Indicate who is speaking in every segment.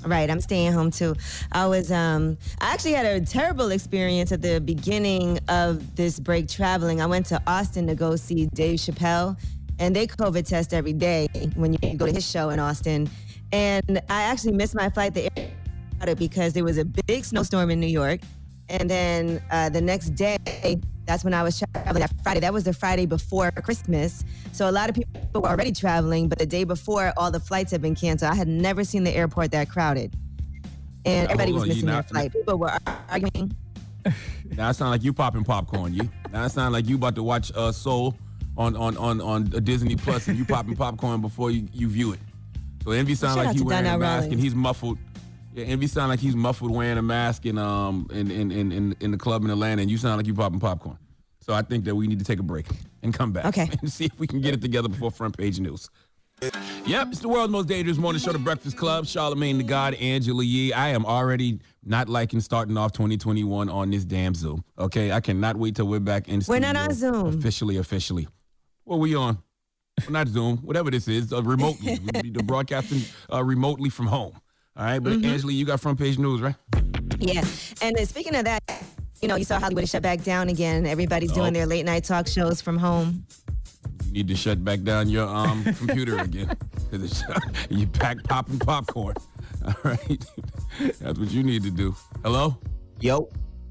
Speaker 1: Right, I'm staying home too. I actually had a terrible experience at the beginning of this break traveling. I went to Austin to go see Dave Chappelle, and they COVID test every day when you go to his show in Austin. And I actually missed my flight because there was a big snowstorm in New York. And then the next day, that's when I was traveling that Friday. That was the Friday before Christmas. So a lot of people were already traveling, but the day before, all the flights had been canceled. I had never seen the airport that crowded. And everybody was missing their flight. People were arguing.
Speaker 2: Now it sounds like you popping popcorn. Now it sounds like you about to watch Soul on Disney Plus, and you popping popcorn before you view it. So Envy sounds like he wearing a mask and he's muffled. Yeah, Envy sound like he's muffled wearing a mask in the club in Atlanta, and you sound like you popping popcorn. So I think that we need to take a break and come back and see if we can get it together before front page news. Yep, it's the world's most dangerous morning show, The Breakfast Club. Charlamagne the God, Angela Yee. I am already not liking starting off 2021 on this damn Zoom. Okay, I cannot wait till we're back in studio.
Speaker 1: We're not on Zoom.
Speaker 2: Officially. What are we on? Well, not Zoom, whatever this is, remotely. We're broadcasting remotely from home. All right, but Angela, you got front page news, right?
Speaker 1: Yeah, and speaking of that, you saw Hollywood shut back down again. Everybody's doing their late night talk shows from home.
Speaker 2: You need to shut back down your computer again. You pack popping popcorn. All right, that's what you need to do. Hello?
Speaker 3: Yo.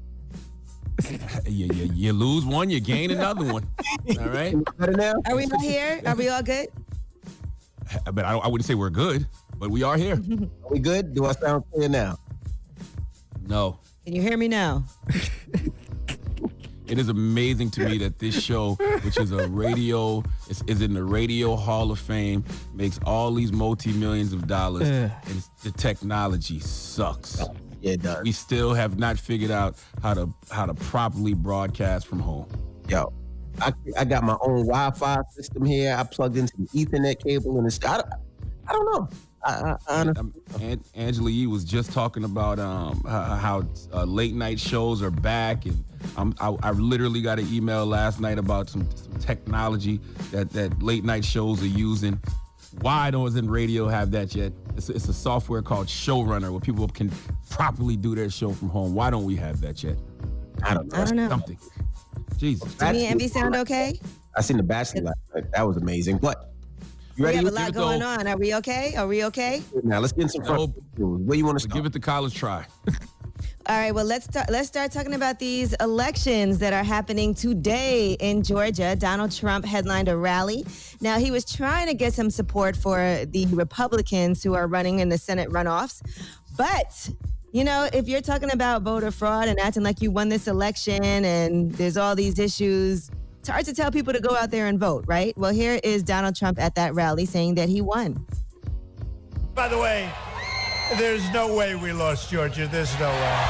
Speaker 2: You lose one, you gain another one. All right?
Speaker 1: Are we all here? Are we all good?
Speaker 2: But I wouldn't say we're good, but we are here.
Speaker 3: Are we good? Do I sound clear now?
Speaker 2: No.
Speaker 1: Can you hear me now?
Speaker 2: It is amazing to me that this show, which is a radio, is in the Radio Hall of Fame, makes all these multi-millions of dollars, and the technology sucks.
Speaker 3: Yeah, it does.
Speaker 2: We still have not figured out how to properly broadcast from home.
Speaker 3: Yo, I got my own Wi-Fi system here. I plugged into the Ethernet cable, and I don't know.
Speaker 2: Angela Yee was just talking about how late night shows are back, and I literally got an email last night about some technology that late night shows are using. Why doesn't radio have that yet? It's a software called Showrunner where people can properly do their show from home. Why don't we have that yet?
Speaker 3: I don't know.
Speaker 2: Something. Jesus.
Speaker 1: Do me and Envy sound okay?
Speaker 3: I seen The Bachelor last night. That was amazing. But you ready?
Speaker 1: We have a lot going on. Are we okay?
Speaker 3: Now let's get some front. Where you want to start?
Speaker 2: Give it the college try.
Speaker 1: All right, well, let's start talking about these elections that are happening today in Georgia. Donald Trump headlined a rally. Now, he was trying to get some support for the Republicans who are running in the Senate runoffs. But, if you're talking about voter fraud and acting like you won this election and there's all these issues, it's hard to tell people to go out there and vote, right? Well, here is Donald Trump at that rally saying that he won.
Speaker 4: By the way, there's no way we lost Georgia. There's no way.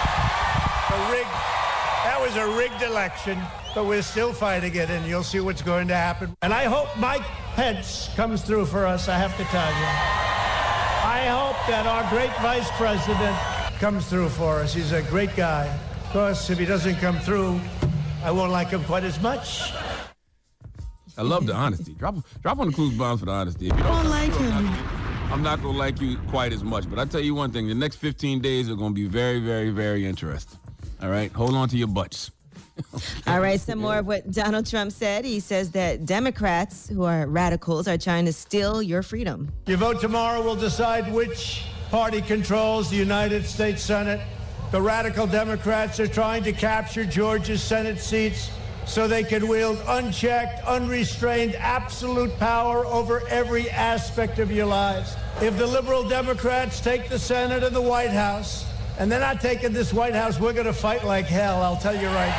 Speaker 4: That was a rigged election, but we're still fighting it, and you'll see what's going to happen. And I hope Mike Pence comes through for us, I have to tell you. I hope that our great vice president comes through for us. He's a great guy. Of course, if he doesn't come through, I won't like him quite as much.
Speaker 2: I love the honesty. Drop on the clues bombs for the honesty. If you
Speaker 1: don't like him,
Speaker 2: I'm not going to like you quite as much. But I'll tell you one thing. The next 15 days are going to be very, very, very interesting. All right? Hold on to your butts.
Speaker 1: All right, some more of what Donald Trump said. He says that Democrats, who are radicals, are trying to steal your freedom.
Speaker 4: Your vote tomorrow will decide which party controls the United States Senate. The radical Democrats are trying to capture Georgia's Senate seats so they can wield unchecked, unrestrained, absolute power over every aspect of your lives. If the liberal Democrats take the Senate and the White House, and they're not taking this White House, we're going to fight like hell, I'll tell you right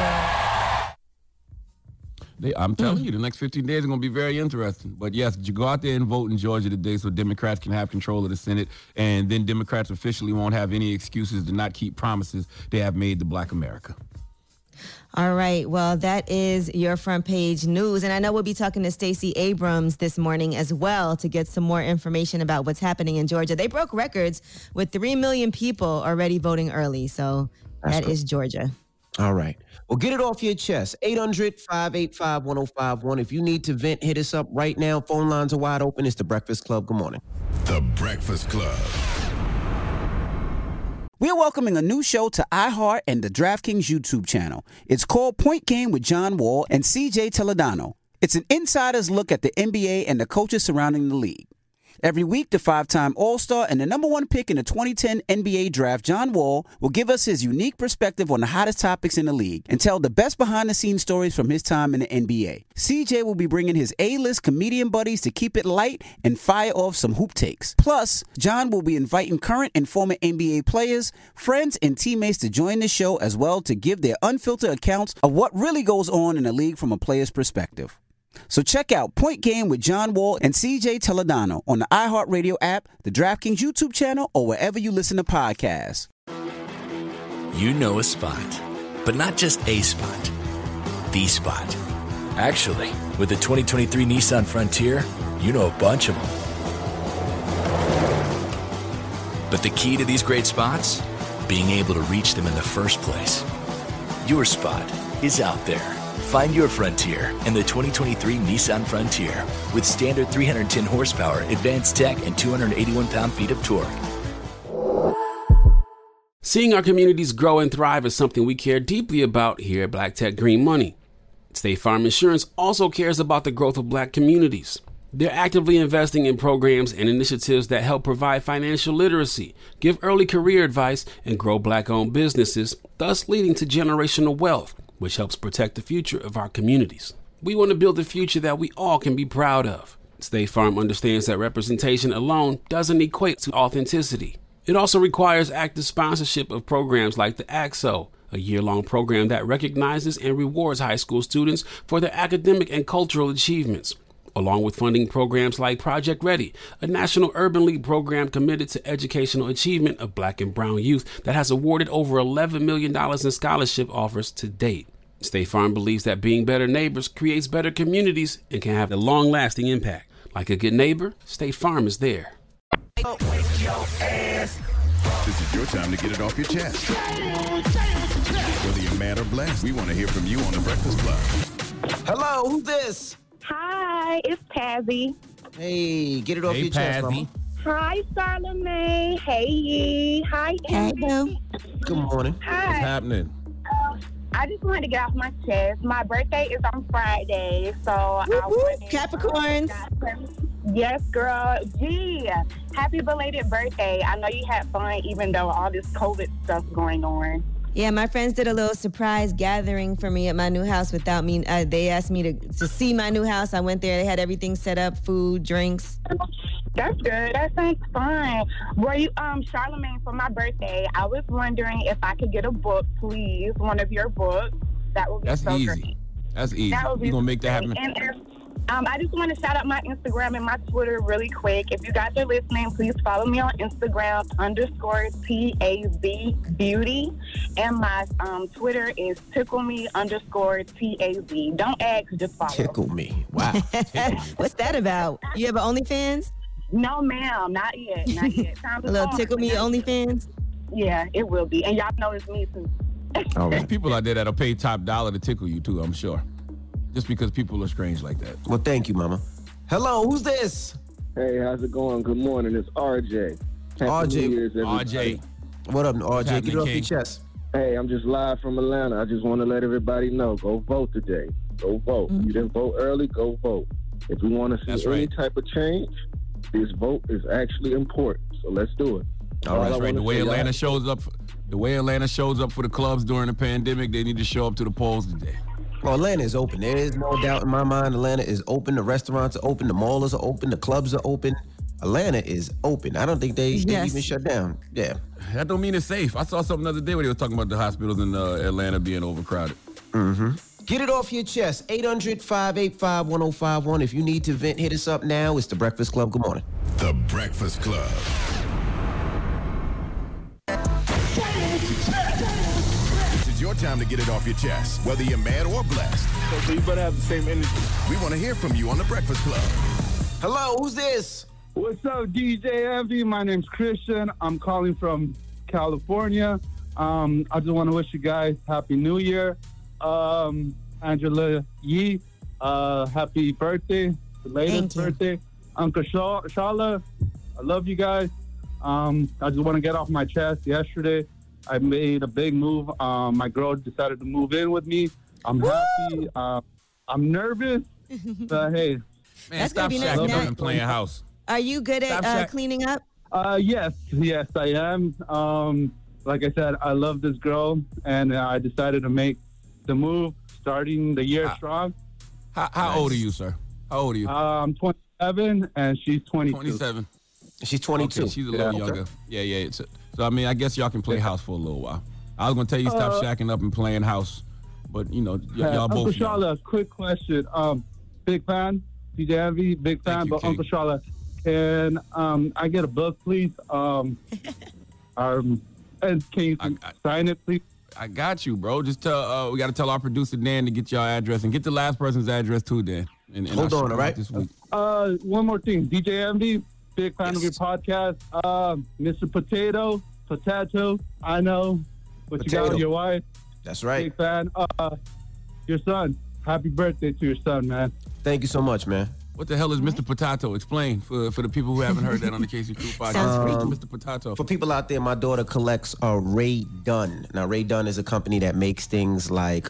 Speaker 4: now.
Speaker 2: I'm telling you, the next 15 days are going to be very interesting. But yes, you go out there and vote in Georgia today so Democrats can have control of the Senate, and then Democrats officially won't have any excuses to not keep promises they have made to Black America.
Speaker 1: All right. Well, that is your front page news. And I know we'll be talking to Stacey Abrams this morning as well to get some more information about what's happening in Georgia. They broke records with 3 million people already voting early. So that is Georgia.
Speaker 3: All right. Well, get it off your chest. 800-585-1051. If you need to vent, hit us up right now. Phone lines are wide open. It's The Breakfast Club. Good morning.
Speaker 5: The Breakfast Club.
Speaker 6: We're welcoming a new show to iHeart and the DraftKings YouTube channel. It's called Point Game with John Wall and CJ Toledano. It's an insider's look at the NBA and the coaches surrounding the league. Every week, the 5-time All-Star and the number 1 pick in the 2010 NBA Draft, John Wall, will give us his unique perspective on the hottest topics in the league and tell the best behind-the-scenes stories from his time in the NBA. CJ will be bringing his A-list comedian buddies to keep it light and fire off some hoop takes. Plus, John will be inviting current and former NBA players, friends, and teammates to join the show as well to give their unfiltered accounts of what really goes on in the league from a player's perspective. So check out Point Game with John Wall and CJ Toledano on the iHeartRadio app, the DraftKings YouTube channel, or wherever you listen to podcasts.
Speaker 7: You know a spot, but not just a spot, the spot. Actually, with the 2023 Nissan Frontier, you know a bunch of them. But the key to these great spots? Being able to reach them in the first place. Your spot is out there. Find your Frontier in the 2023 Nissan Frontier with standard 310 horsepower, advanced tech, and 281 pound-feet of torque.
Speaker 8: Seeing our communities grow and thrive is something we care deeply about here at Black Tech Green Money. State Farm Insurance also cares about the growth of Black communities. They're actively investing in programs and initiatives that help provide financial literacy, give early career advice, and grow Black-owned businesses, thus leading to generational wealth, which helps protect the future of our communities. We want to build a future that we all can be proud of. State Farm understands that representation alone doesn't equate to authenticity. It also requires active sponsorship of programs like the AXO, a year-long program that recognizes and rewards high school students for their academic and cultural achievements, along with funding programs like Project Ready, a National Urban League program committed to educational achievement of Black and brown youth that has awarded over $11 million in scholarship offers to date. State Farm believes that being better neighbors creates better communities and can have a long-lasting impact. Like a good neighbor, State Farm is there.
Speaker 5: This is your time to get it off your chest. Whether you're mad or blessed, we want to hear from you on The Breakfast Club.
Speaker 3: Hello, who's this?
Speaker 9: Hi, it's Pazzy.
Speaker 3: Hey, get it off your chest, mama.
Speaker 9: Hi, Charlamagne. Hey, Yee. Hi, Andy.
Speaker 3: Good morning.
Speaker 9: Hi.
Speaker 2: What's happening?
Speaker 9: I just wanted to get off my chest. My birthday is on Friday, so I wanted
Speaker 1: Capricorns.
Speaker 9: Yes, girl. Gee, happy belated birthday. I know you had fun, even though all this COVID stuff going on.
Speaker 1: Yeah, my friends did a little surprise gathering for me at my new house without me. They asked me to see my new house. I went there. They had everything set up, food, drinks.
Speaker 9: That's good. That sounds fun. Were you, Charlamagne, for my birthday, I was wondering if I could get a book, please, one of your books. That would be
Speaker 2: That's
Speaker 9: so
Speaker 2: easy.
Speaker 9: great.
Speaker 2: That's easy.
Speaker 9: That would be
Speaker 2: We're going to make that
Speaker 9: great.
Speaker 2: happen.
Speaker 9: And I just want to shout out my Instagram and my Twitter really quick. If you guys are listening, please follow me on Instagram, _TAZ Beauty. And my Twitter is TickleMe_TAZ. Don't ask, just follow.
Speaker 3: Tickle me. Wow.
Speaker 1: What's that about? You have an OnlyFans?
Speaker 9: No, ma'am. Not yet. Not yet. Time
Speaker 1: A little Tickle Me OnlyFans?
Speaker 9: Yeah, it will be. And y'all know it's me, too.
Speaker 3: All
Speaker 2: There's
Speaker 3: right.
Speaker 2: people out there that'll pay top dollar to tickle you, too, I'm sure. Just because people are strange like that.
Speaker 3: Well, thank you, mama. Hello, who's this?
Speaker 10: Hey, how's it going? Good morning. It's RJ. Happy New Year's, everybody.
Speaker 2: RJ.
Speaker 3: What up, RJ? Get it off your
Speaker 2: King?
Speaker 3: chest.
Speaker 10: Hey, I'm just live from Atlanta. I just want to let everybody know, go vote today. Go vote.
Speaker 1: Mm-hmm.
Speaker 10: You didn't vote early, go vote. If we want to see any type of change, this vote is actually important. So let's do it.
Speaker 2: That's right. The way Atlanta shows up for the clubs during the pandemic, they need to show up to the polls today.
Speaker 3: Well, Atlanta is open. There is no doubt in my mind. Atlanta is open. The restaurants are open. The malls are open. The clubs are open. Atlanta is open. I don't think they even shut down. Yeah.
Speaker 2: That don't mean it's safe. I saw something the other day where they were talking about the hospitals in Atlanta being overcrowded.
Speaker 3: Mm-hmm. Get it off your chest. 800-585-1051. If you need to vent, hit us up now. It's The Breakfast Club. Good morning.
Speaker 5: The Breakfast Club. This is your time to get it off your chest, whether you're mad or blessed.
Speaker 10: So you better have the same energy.
Speaker 5: We want to hear from you on The Breakfast Club.
Speaker 3: Hello, who's this?
Speaker 11: What's up, DJ Envy? My name's Christian. I'm calling from California. I just want to wish you guys Happy New Year. Angela Yee, happy birthday, belated birthday. Uncle Shala, I love you guys. I just want to get off my chest. Yesterday, I made a big move. My girl decided to move in with me. I'm happy. I'm nervous, but hey.
Speaker 2: Man, stop shacking up and playing house.
Speaker 1: Are you good at cleaning up?
Speaker 11: Yes, I am. Like I said, I love this girl, and I decided to make the move, starting the year strong.
Speaker 2: How old are you, sir? How old are you?
Speaker 11: I'm 27, and she's 22.
Speaker 2: 27.
Speaker 3: She's 22.
Speaker 2: Okay, she's a little younger. Yeah. So, I mean, I guess y'all can play house for a little while. I was going to tell you stop shacking up and playing house, but, y'all both.
Speaker 11: Uncle Charlotte, quick question. Big fan, DJ Envy, big fan, but Uncle Charlotte, can I get a book, please? And can you sign it, please?
Speaker 2: I got you, bro. Just tell we got to tell our producer Dan to get your address and get the last person's address too, Dan. And
Speaker 3: hold on, all right?
Speaker 2: This week.
Speaker 11: One more thing, DJ Envy, big fan of your podcast. Mr. Potato, I know what you got with your wife.
Speaker 3: That's right.
Speaker 11: Big fan. Your son. Happy birthday to your son, man.
Speaker 3: Thank you so much, man.
Speaker 2: What the hell is Mr. Potato? Explain for the people who haven't heard that on the KC Crew podcast. Mr. Potato.
Speaker 3: For people out there, my daughter collects Ray Dunn. Now, Ray Dunn is a company that makes things like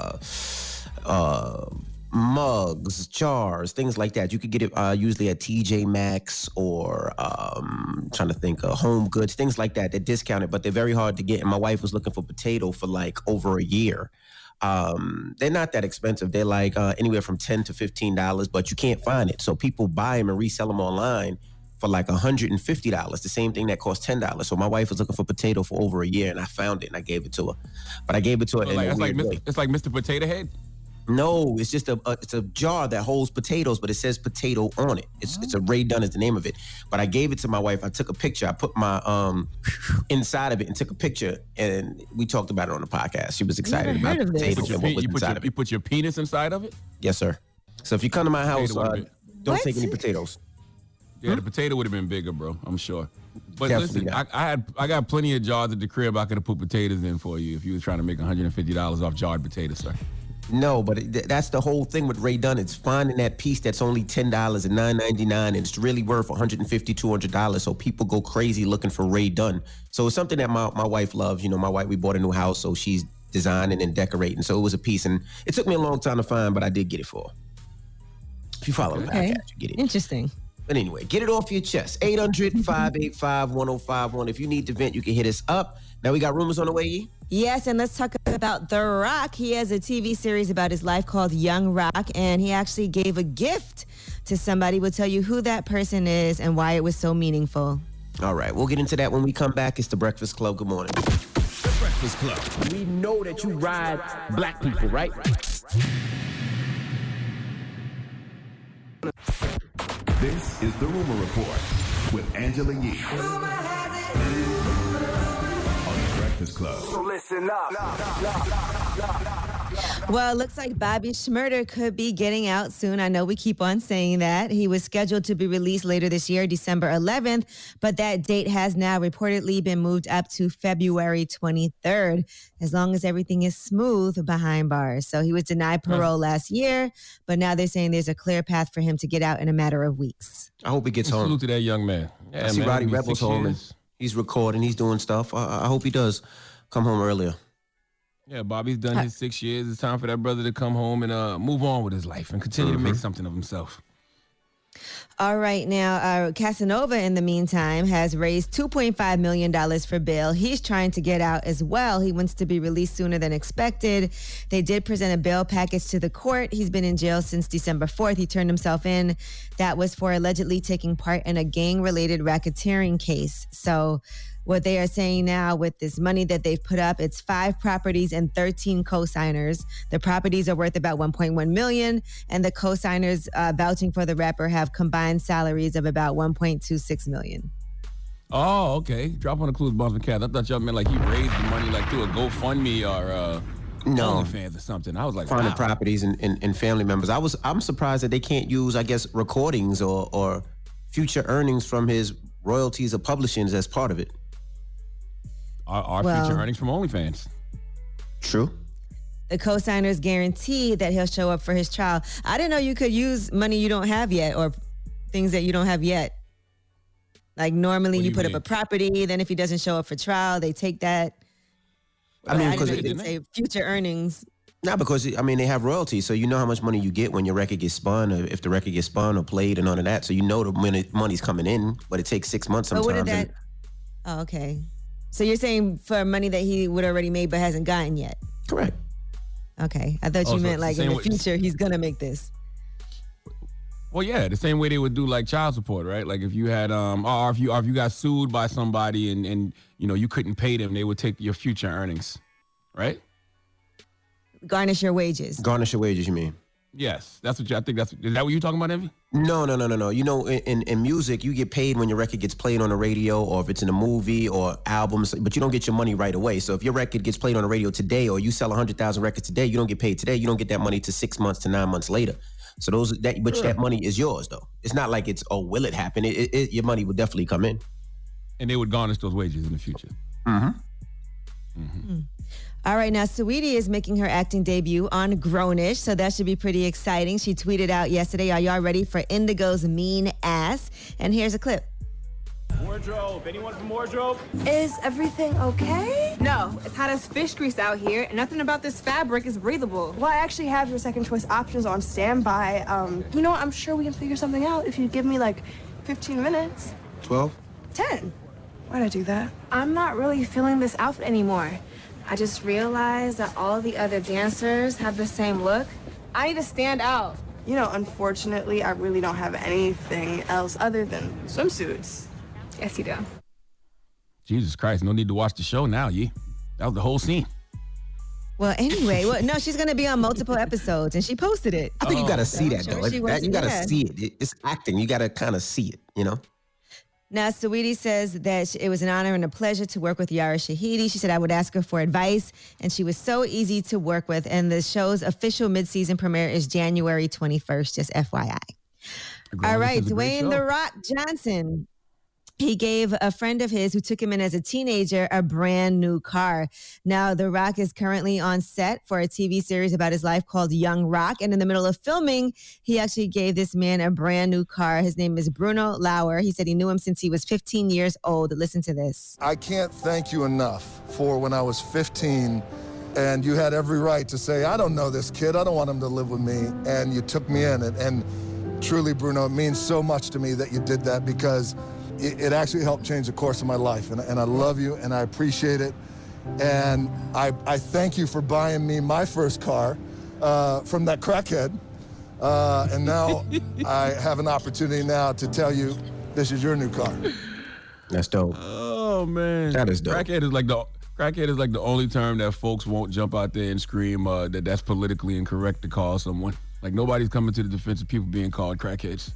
Speaker 3: mugs, jars, things like that. You could get it usually at TJ Maxx or trying to think Home Goods, things like that. They're discounted, but they're very hard to get. And my wife was looking for potato for like over a year. They're not that expensive. They're like anywhere from $10 to $15, but you can't find it. So people buy them and resell them online for like $150, the same thing that costs $10. So my wife was looking for potato for over a year, and I found it and I gave it to her. But I gave it to her in a weird way.
Speaker 2: It's like Mr. Potato Head?
Speaker 3: No, it's just it's a jar that holds potatoes, but it says potato on it. It's a Ray Dunn is the name of it. But I gave it to my wife. I took a picture. I put my inside of it and took a picture, and we talked about it on the podcast. She was excited about the potatoes and what was inside of it.
Speaker 2: You put your penis inside of it?
Speaker 3: Yes, sir. So if you come to my house, don't take any potatoes.
Speaker 2: Yeah, the potato would have been bigger, bro. I'm sure. But listen, I got plenty of jars at the crib I could have put potatoes in for you if you were trying to make $150 off jarred potatoes, sir.
Speaker 3: No, but that's the whole thing with Ray Dunn. It's finding that piece that's only $10 and $9.99, and it's really worth $150, $200. So people go crazy looking for Ray Dunn. So it's something that my wife loves. My wife, we bought a new house, so she's designing and decorating. So it was a piece, and it took me a long time to find, but I did get it for her. If you follow the podcast, you get it.
Speaker 1: Interesting.
Speaker 3: But anyway, get it off your chest. 800-585-1051. If you need to vent, you can hit us up. Now we got rumors on the way, E?
Speaker 1: Yes, and let's talk about The Rock. He has a TV series about his life called Young Rock, and he actually gave a gift to somebody. We'll tell you who that person is and why it was so meaningful.
Speaker 3: All right, we'll get into that when we come back. It's The Breakfast Club. Good morning.
Speaker 5: The Breakfast Club.
Speaker 12: We know that you ride black people, right?
Speaker 5: This is The Rumor Report with Angela Yee. Club.
Speaker 12: So listen up.
Speaker 1: Well, it looks like Bobby Shmurda could be getting out soon. I know we keep on saying that. He was scheduled to be released later this year, December 11th, but that date has now reportedly been moved up to February 23rd, as long as everything is smooth behind bars. So he was denied parole last year, but now they're saying there's a clear path for him to get out in a matter of weeks.
Speaker 3: I hope he gets home.
Speaker 2: Salute to that young man.
Speaker 3: Yeah, I see Roddy Rebel's home. He's recording. He's doing stuff. I hope he does come home earlier.
Speaker 2: Yeah, Bobby's done his 6 years. It's time for that brother to come home and move on with his life and continue to make something of himself.
Speaker 1: All right, now Casanova, in the meantime, has raised $2.5 million for bail. He's trying to get out as well. He wants to be released sooner than expected. They did present a bail package to the court. He's been in jail since December 4th. He turned himself in. That was for allegedly taking part in a gang-related racketeering case. So what they are saying now with this money that they've put up, it's 5 properties and 13 co-signers. The properties are worth about $1.1 million, and the co-signers vouching for the rapper have combined salaries of about $1.26 million.
Speaker 2: Oh, okay. Drop on the clues, Boss McCath. I thought y'all meant like he raised the money like through a GoFundMe or OnlyFans or something. I was like,
Speaker 3: finding properties and family members. I'm surprised that they can't use, I guess, recordings or future earnings from his royalties or publishings as part of it.
Speaker 2: Our future earnings from OnlyFans.
Speaker 3: True.
Speaker 1: The co-signers guarantee that he'll show up for his trial. I didn't know you could use money you don't have yet or things that you don't have yet. Like normally you put up a property, then if he doesn't show up for trial, they take that
Speaker 3: I mean,
Speaker 1: because
Speaker 3: because
Speaker 1: didn't say future earnings.
Speaker 3: Not because, I mean, they have royalties, so you know how much money you get when your record gets spun, or if the record gets spun or played and all of that. So you know the money's coming in, but it takes 6 months sometimes.
Speaker 1: What did that? Oh, okay. So you're saying for money that he would already made but hasn't gotten yet?
Speaker 3: Correct.
Speaker 1: Okay. I thought you meant like in the future he's going to make this.
Speaker 2: Well, yeah, the same way they would do like child support, right? Like if you had, or if you got sued by somebody and you know you couldn't pay them, they would take your future earnings, right?
Speaker 1: Garnish your wages.
Speaker 3: Garnish your wages, you mean?
Speaker 2: Yes, that's what I think. Is that what you're talking about, Envy?
Speaker 3: No. You know, in music, you get paid when your record gets played on the radio, or if it's in a movie or albums, but you don't get your money right away. So if your record gets played on the radio today, or you sell 100,000 records today, you don't get paid today. You don't get that money to 6 months to 9 months later. So that money is yours though. It's not like it's will it happen? Your money will definitely come in,
Speaker 2: and they would garnish those wages in the future.
Speaker 1: All right, now Saweetie is making her acting debut on Grownish, so that should be pretty exciting. She tweeted out yesterday, "Are y'all ready for Indigo's Mean Ass?" And here's a clip.
Speaker 13: Wardrobe. Anyone from Wardrobe?
Speaker 14: Is everything okay? No, it's hot as fish grease out here, and nothing about this fabric is breathable.
Speaker 15: Well, I actually have your second choice options on standby. You know what? I'm sure we can figure something out if you give me like 15 minutes.
Speaker 3: 12?
Speaker 15: 10. Why'd I do that?
Speaker 14: I'm not really feeling this outfit anymore. I just realized that all the other dancers have the same look. I need to stand out.
Speaker 15: You know, unfortunately, I really don't have anything else other than swimsuits.
Speaker 14: Yes, you do.
Speaker 2: Jesus Christ, no need to watch the show now, Yee. That was the whole scene.
Speaker 1: Well, anyway, no, she's going to be on multiple episodes, and she posted it.
Speaker 3: I think you got to see that,
Speaker 1: sure
Speaker 3: though. You got to
Speaker 1: yeah.
Speaker 3: see it. It's acting. You got to kind of see it, you know?
Speaker 1: Now, Saweetie says that it was an honor and a pleasure to work with Yara Shahidi. She said I would ask her for advice, and she was so easy to work with. And the show's official mid-season premiere is January 21st, just FYI. All right, Dwayne "The Rock" Johnson. He gave a friend of his who took him in as a teenager a brand new car. Now, The Rock is currently on set for a TV series about his life called Young Rock. And in the middle of filming, he actually gave this man a brand new car. His name is Bruno Lauer. He said he knew him since he was 15 years old. Listen to this.
Speaker 16: I can't thank you enough for when I was 15 and you had every right to say, I don't know this kid. I don't want him to live with me. And you took me in. And truly, Bruno, it means so much to me that you did that because it actually helped change the course of my life, and I love you, and I appreciate it, and I thank you for buying me my first car from that crackhead, and now I have an opportunity now to tell you this is your new car.
Speaker 3: That's dope.
Speaker 2: Oh man,
Speaker 3: that is dope.
Speaker 2: Crackhead is like the only term that folks won't jump out there and scream that's politically incorrect to call someone. Like nobody's coming to the defense of people being called crackheads.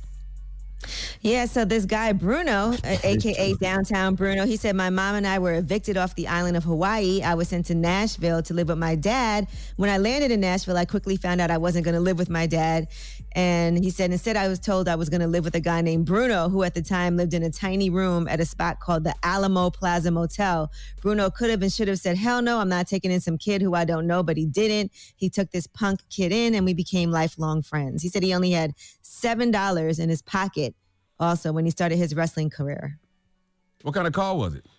Speaker 1: Yeah, so this guy, Bruno, a.k.a. Downtown Bruno, he said, my mom and I were evicted off the island of Hawaii. I was sent to Nashville to live with my dad. When I landed in Nashville, I quickly found out I wasn't going to live with my dad. And he said, instead, I was told I was going to live with a guy named Bruno, who at the time lived in a tiny room at a spot called the Alamo Plaza Motel. Bruno could have and should have said, hell no, I'm not taking in some kid who I don't know, but he didn't. He took this punk kid in and we became lifelong friends. He said he only had $7 in his pocket also when he started his wrestling career.
Speaker 2: What kind of car was it?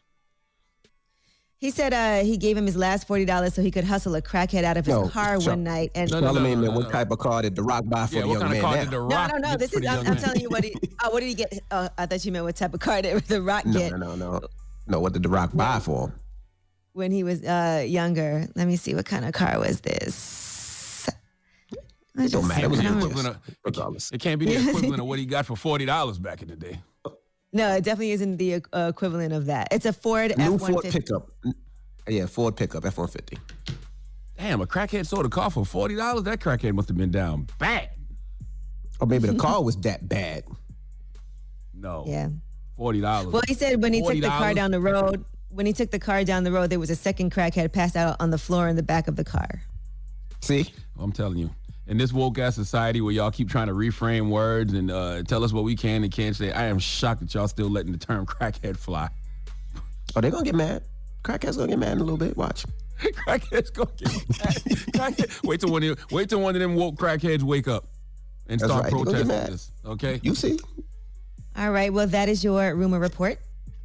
Speaker 1: He said he gave him his last $40 so he could hustle a crackhead out of his car one night. And
Speaker 3: what type of car did The Rock buy for the young man?
Speaker 1: No. This is I'm telling you what what did he get? I thought you meant what type of car did The Rock get?
Speaker 3: No. What did The Rock buy for him?
Speaker 1: When he was younger. Let me see, what kind of car was this?
Speaker 3: It don't matter.
Speaker 2: It can't be the equivalent of what he got for $40 back in the day.
Speaker 1: No, it definitely isn't the equivalent of that. It's a Ford
Speaker 3: New
Speaker 1: F-150.
Speaker 3: Ford pickup. Yeah, Ford pickup, F-150.
Speaker 2: Damn, a crackhead sold a car for $40? That crackhead must have been down bad.
Speaker 3: Or maybe the car was that bad.
Speaker 2: No.
Speaker 1: Yeah.
Speaker 2: $40.
Speaker 1: Well, he said when he took the car down the road, there was a second crackhead passed out on the floor in the back of the car.
Speaker 3: See?
Speaker 2: I'm telling you. In this woke-ass society where y'all keep trying to reframe words and tell us what we can and can't say, I am shocked that y'all still letting the term crackhead fly.
Speaker 3: Oh, they're going to get mad. Crackhead's going to get mad in a little bit. Watch.
Speaker 2: Crackhead's going to get mad. Wait till one of them woke crackheads wake up and start protesting this. Okay?
Speaker 3: You see?
Speaker 1: All right. Well, that is your rumor report.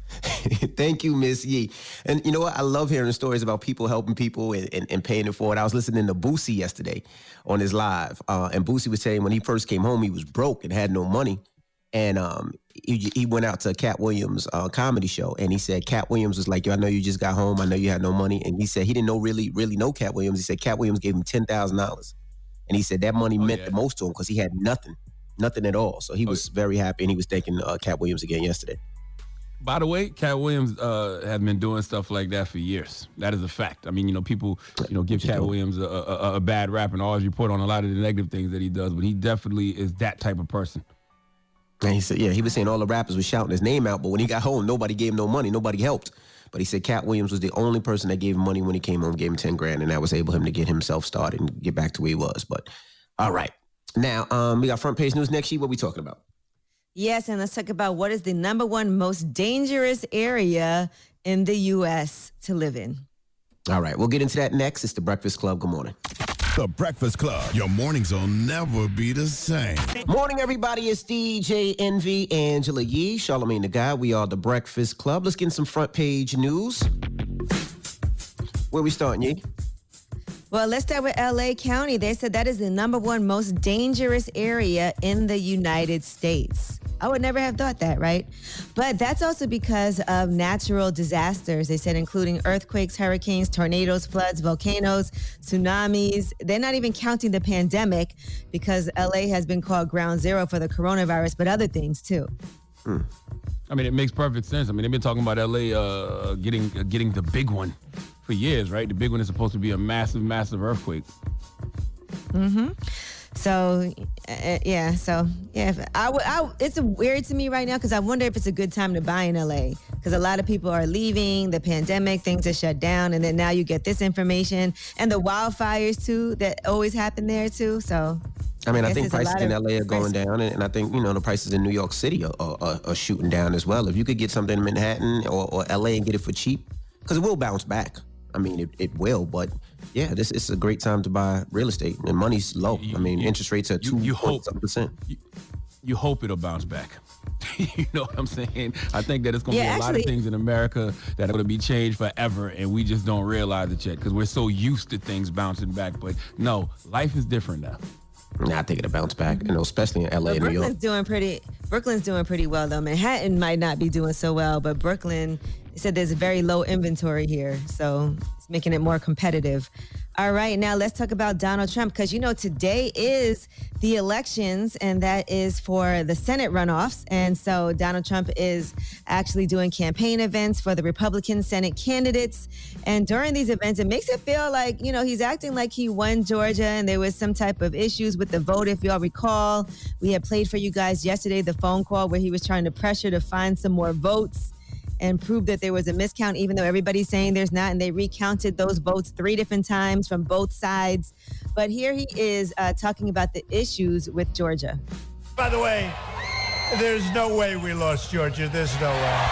Speaker 3: Thank you, Miss Yee. And you know what? I love hearing stories about people helping people and paying it forward. I was listening to Boosie yesterday on his live, and Boosie was saying when he first came home, he was broke and had no money. And he went out to Cat Williams' comedy show, and he said Cat Williams was like, yo, I know you just got home. I know you had no money. And he said he didn't really know Cat Williams. He said Cat Williams gave him $10,000. And he said that money meant the most to him because he had nothing at all. So he was very happy, and he was thanking Cat Williams again yesterday.
Speaker 2: By the way, Cat Williams has been doing stuff like that for years. That is a fact. I mean, people, give Cat Williams a bad rap and always report on a lot of the negative things that he does, but he definitely is that type of person.
Speaker 3: And he said, he was saying all the rappers were shouting his name out, but when he got home, nobody gave him no money. Nobody helped. But he said Cat Williams was the only person that gave him money when he came home, gave him $10,000, and that was able him to get himself started and get back to where he was. But all right. Now, we got front page news next year. What are we talking about?
Speaker 1: Yes, and let's talk about what is the number one most dangerous area in the U.S. to live in.
Speaker 3: All right, we'll get into that next. It's The Breakfast Club. Good morning.
Speaker 5: The Breakfast Club. Your mornings will never be the same.
Speaker 3: Morning, everybody. It's DJ Envy, Angela Yee, Charlamagne the Guy. We are The Breakfast Club. Let's get in some front page news. Where we starting, Yee?
Speaker 1: Well, let's start with L.A. County. They said that is the number one most dangerous area in the United States. I would never have thought that, right? But that's also because of natural disasters. They said including earthquakes, hurricanes, tornadoes, floods, volcanoes, tsunamis. They're not even counting the pandemic because LA has been called ground zero for the coronavirus, but other things too.
Speaker 2: I mean, it makes perfect sense. I mean, they've been talking about LA getting the big one for years, right? The big one is supposed to be a massive, massive earthquake.
Speaker 1: Mm-hmm. So, it's weird to me right now because I wonder if it's a good time to buy in LA because a lot of people are leaving, the pandemic, things are shut down, and then now you get this information and the wildfires too that always happen there too. So,
Speaker 3: I think prices in LA are going down, and I think, the prices in New York City are shooting down as well. If you could get something in Manhattan or LA and get it for cheap, because it will bounce back. I mean, it will, but yeah, this is a great time to buy real estate, and money's low. Interest rates are 2%.
Speaker 2: You hope it'll bounce back. You know what I'm saying? I think that it's going to be a lot of things in America that are going to be changed forever, and we just don't realize it yet because we're so used to things bouncing back. But no, life is different now.
Speaker 3: I think it'll bounce back, especially in LA and New York.
Speaker 1: Brooklyn's doing pretty well, though. Manhattan might not be doing so well, but Brooklyn, they said there's a very low inventory here, so it's making it more competitive. All right, now let's talk about Donald Trump, because, today is the elections, and that is for the Senate runoffs. And so Donald Trump is actually doing campaign events for the Republican Senate candidates. And during these events, it makes it feel like, he's acting like he won Georgia, and there was some type of issues with the vote. If y'all recall, we had played for you guys yesterday the phone call where he was trying to pressure to find some more votes and prove that there was a miscount, even though everybody's saying there's not, and they recounted those votes 3 different times from both sides. But here he is talking about the issues with Georgia.
Speaker 4: By the way, there's no way we lost Georgia. There's no way.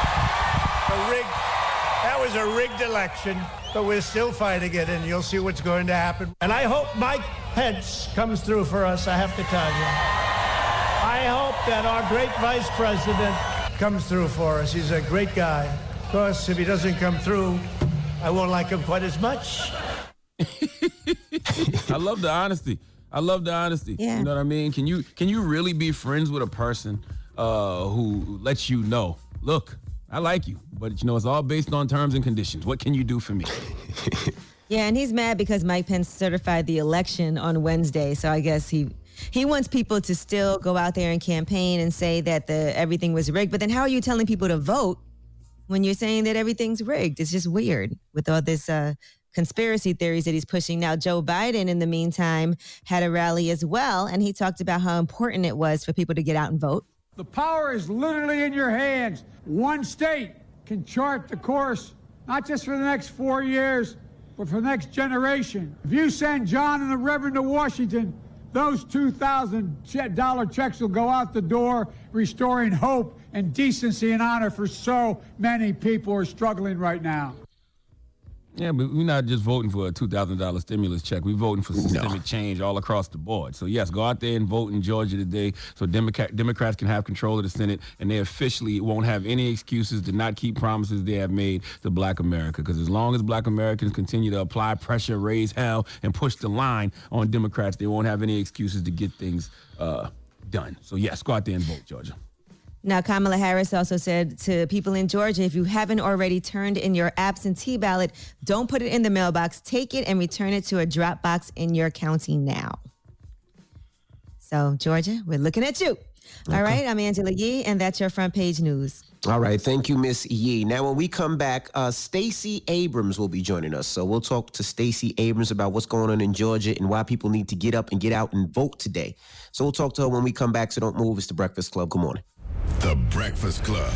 Speaker 4: That was a rigged election, but we're still fighting it, and you'll see what's going to happen. And I hope Mike Pence comes through for us, I have to tell you. I hope that our great vice president comes through for us. He's a great guy. Of course, if he doesn't come through, I won't like him quite as much.
Speaker 2: I love the honesty. Yeah. You know what I mean? Can you really be friends with a person who lets you know, look, I like you, but it's all based on terms and conditions. What can you do for me?
Speaker 1: Yeah, and he's mad because Mike Pence certified the election on Wednesday. So I guess he wants people to still go out there and campaign and say that everything was rigged. But then how are you telling people to vote when you're saying that everything's rigged? It's just weird with all this conspiracy theories that he's pushing. Now, Joe Biden, in the meantime, had a rally as well, and he talked about how important it was for people to get out and vote.
Speaker 17: The power is literally in your hands. One state can chart the course, not just for the next 4 years, but for the next generation. If you send John and the Reverend to Washington, those $2,000 checks will go out the door, restoring hope and decency and honor for so many people who are struggling right now.
Speaker 2: Yeah, but we're not just voting for a $2,000 stimulus check. We're voting for systemic change all across the board. So, yes, go out there and vote in Georgia today so Democrats can have control of the Senate, and they officially won't have any excuses to not keep promises they have made to Black America. Because as long as Black Americans continue to apply pressure, raise hell, and push the line on Democrats, they won't have any excuses to get things done. So, yes, go out there and vote, Georgia.
Speaker 1: Now, Kamala Harris also said to people in Georgia, if you haven't already turned in your absentee ballot, don't put it in the mailbox. Take it and return it to a drop box in your county now. So, Georgia, we're looking at you. Okay. All right, I'm Angela Yee, and that's your front page news.
Speaker 3: All right, thank you, Miss Yee. Now, when we come back, Stacey Abrams will be joining us. So we'll talk to Stacey Abrams about what's going on in Georgia and why people need to get up and get out and vote today. So we'll talk to her when we come back, so don't move. It's The Breakfast Club. Good morning.
Speaker 5: The Breakfast Club.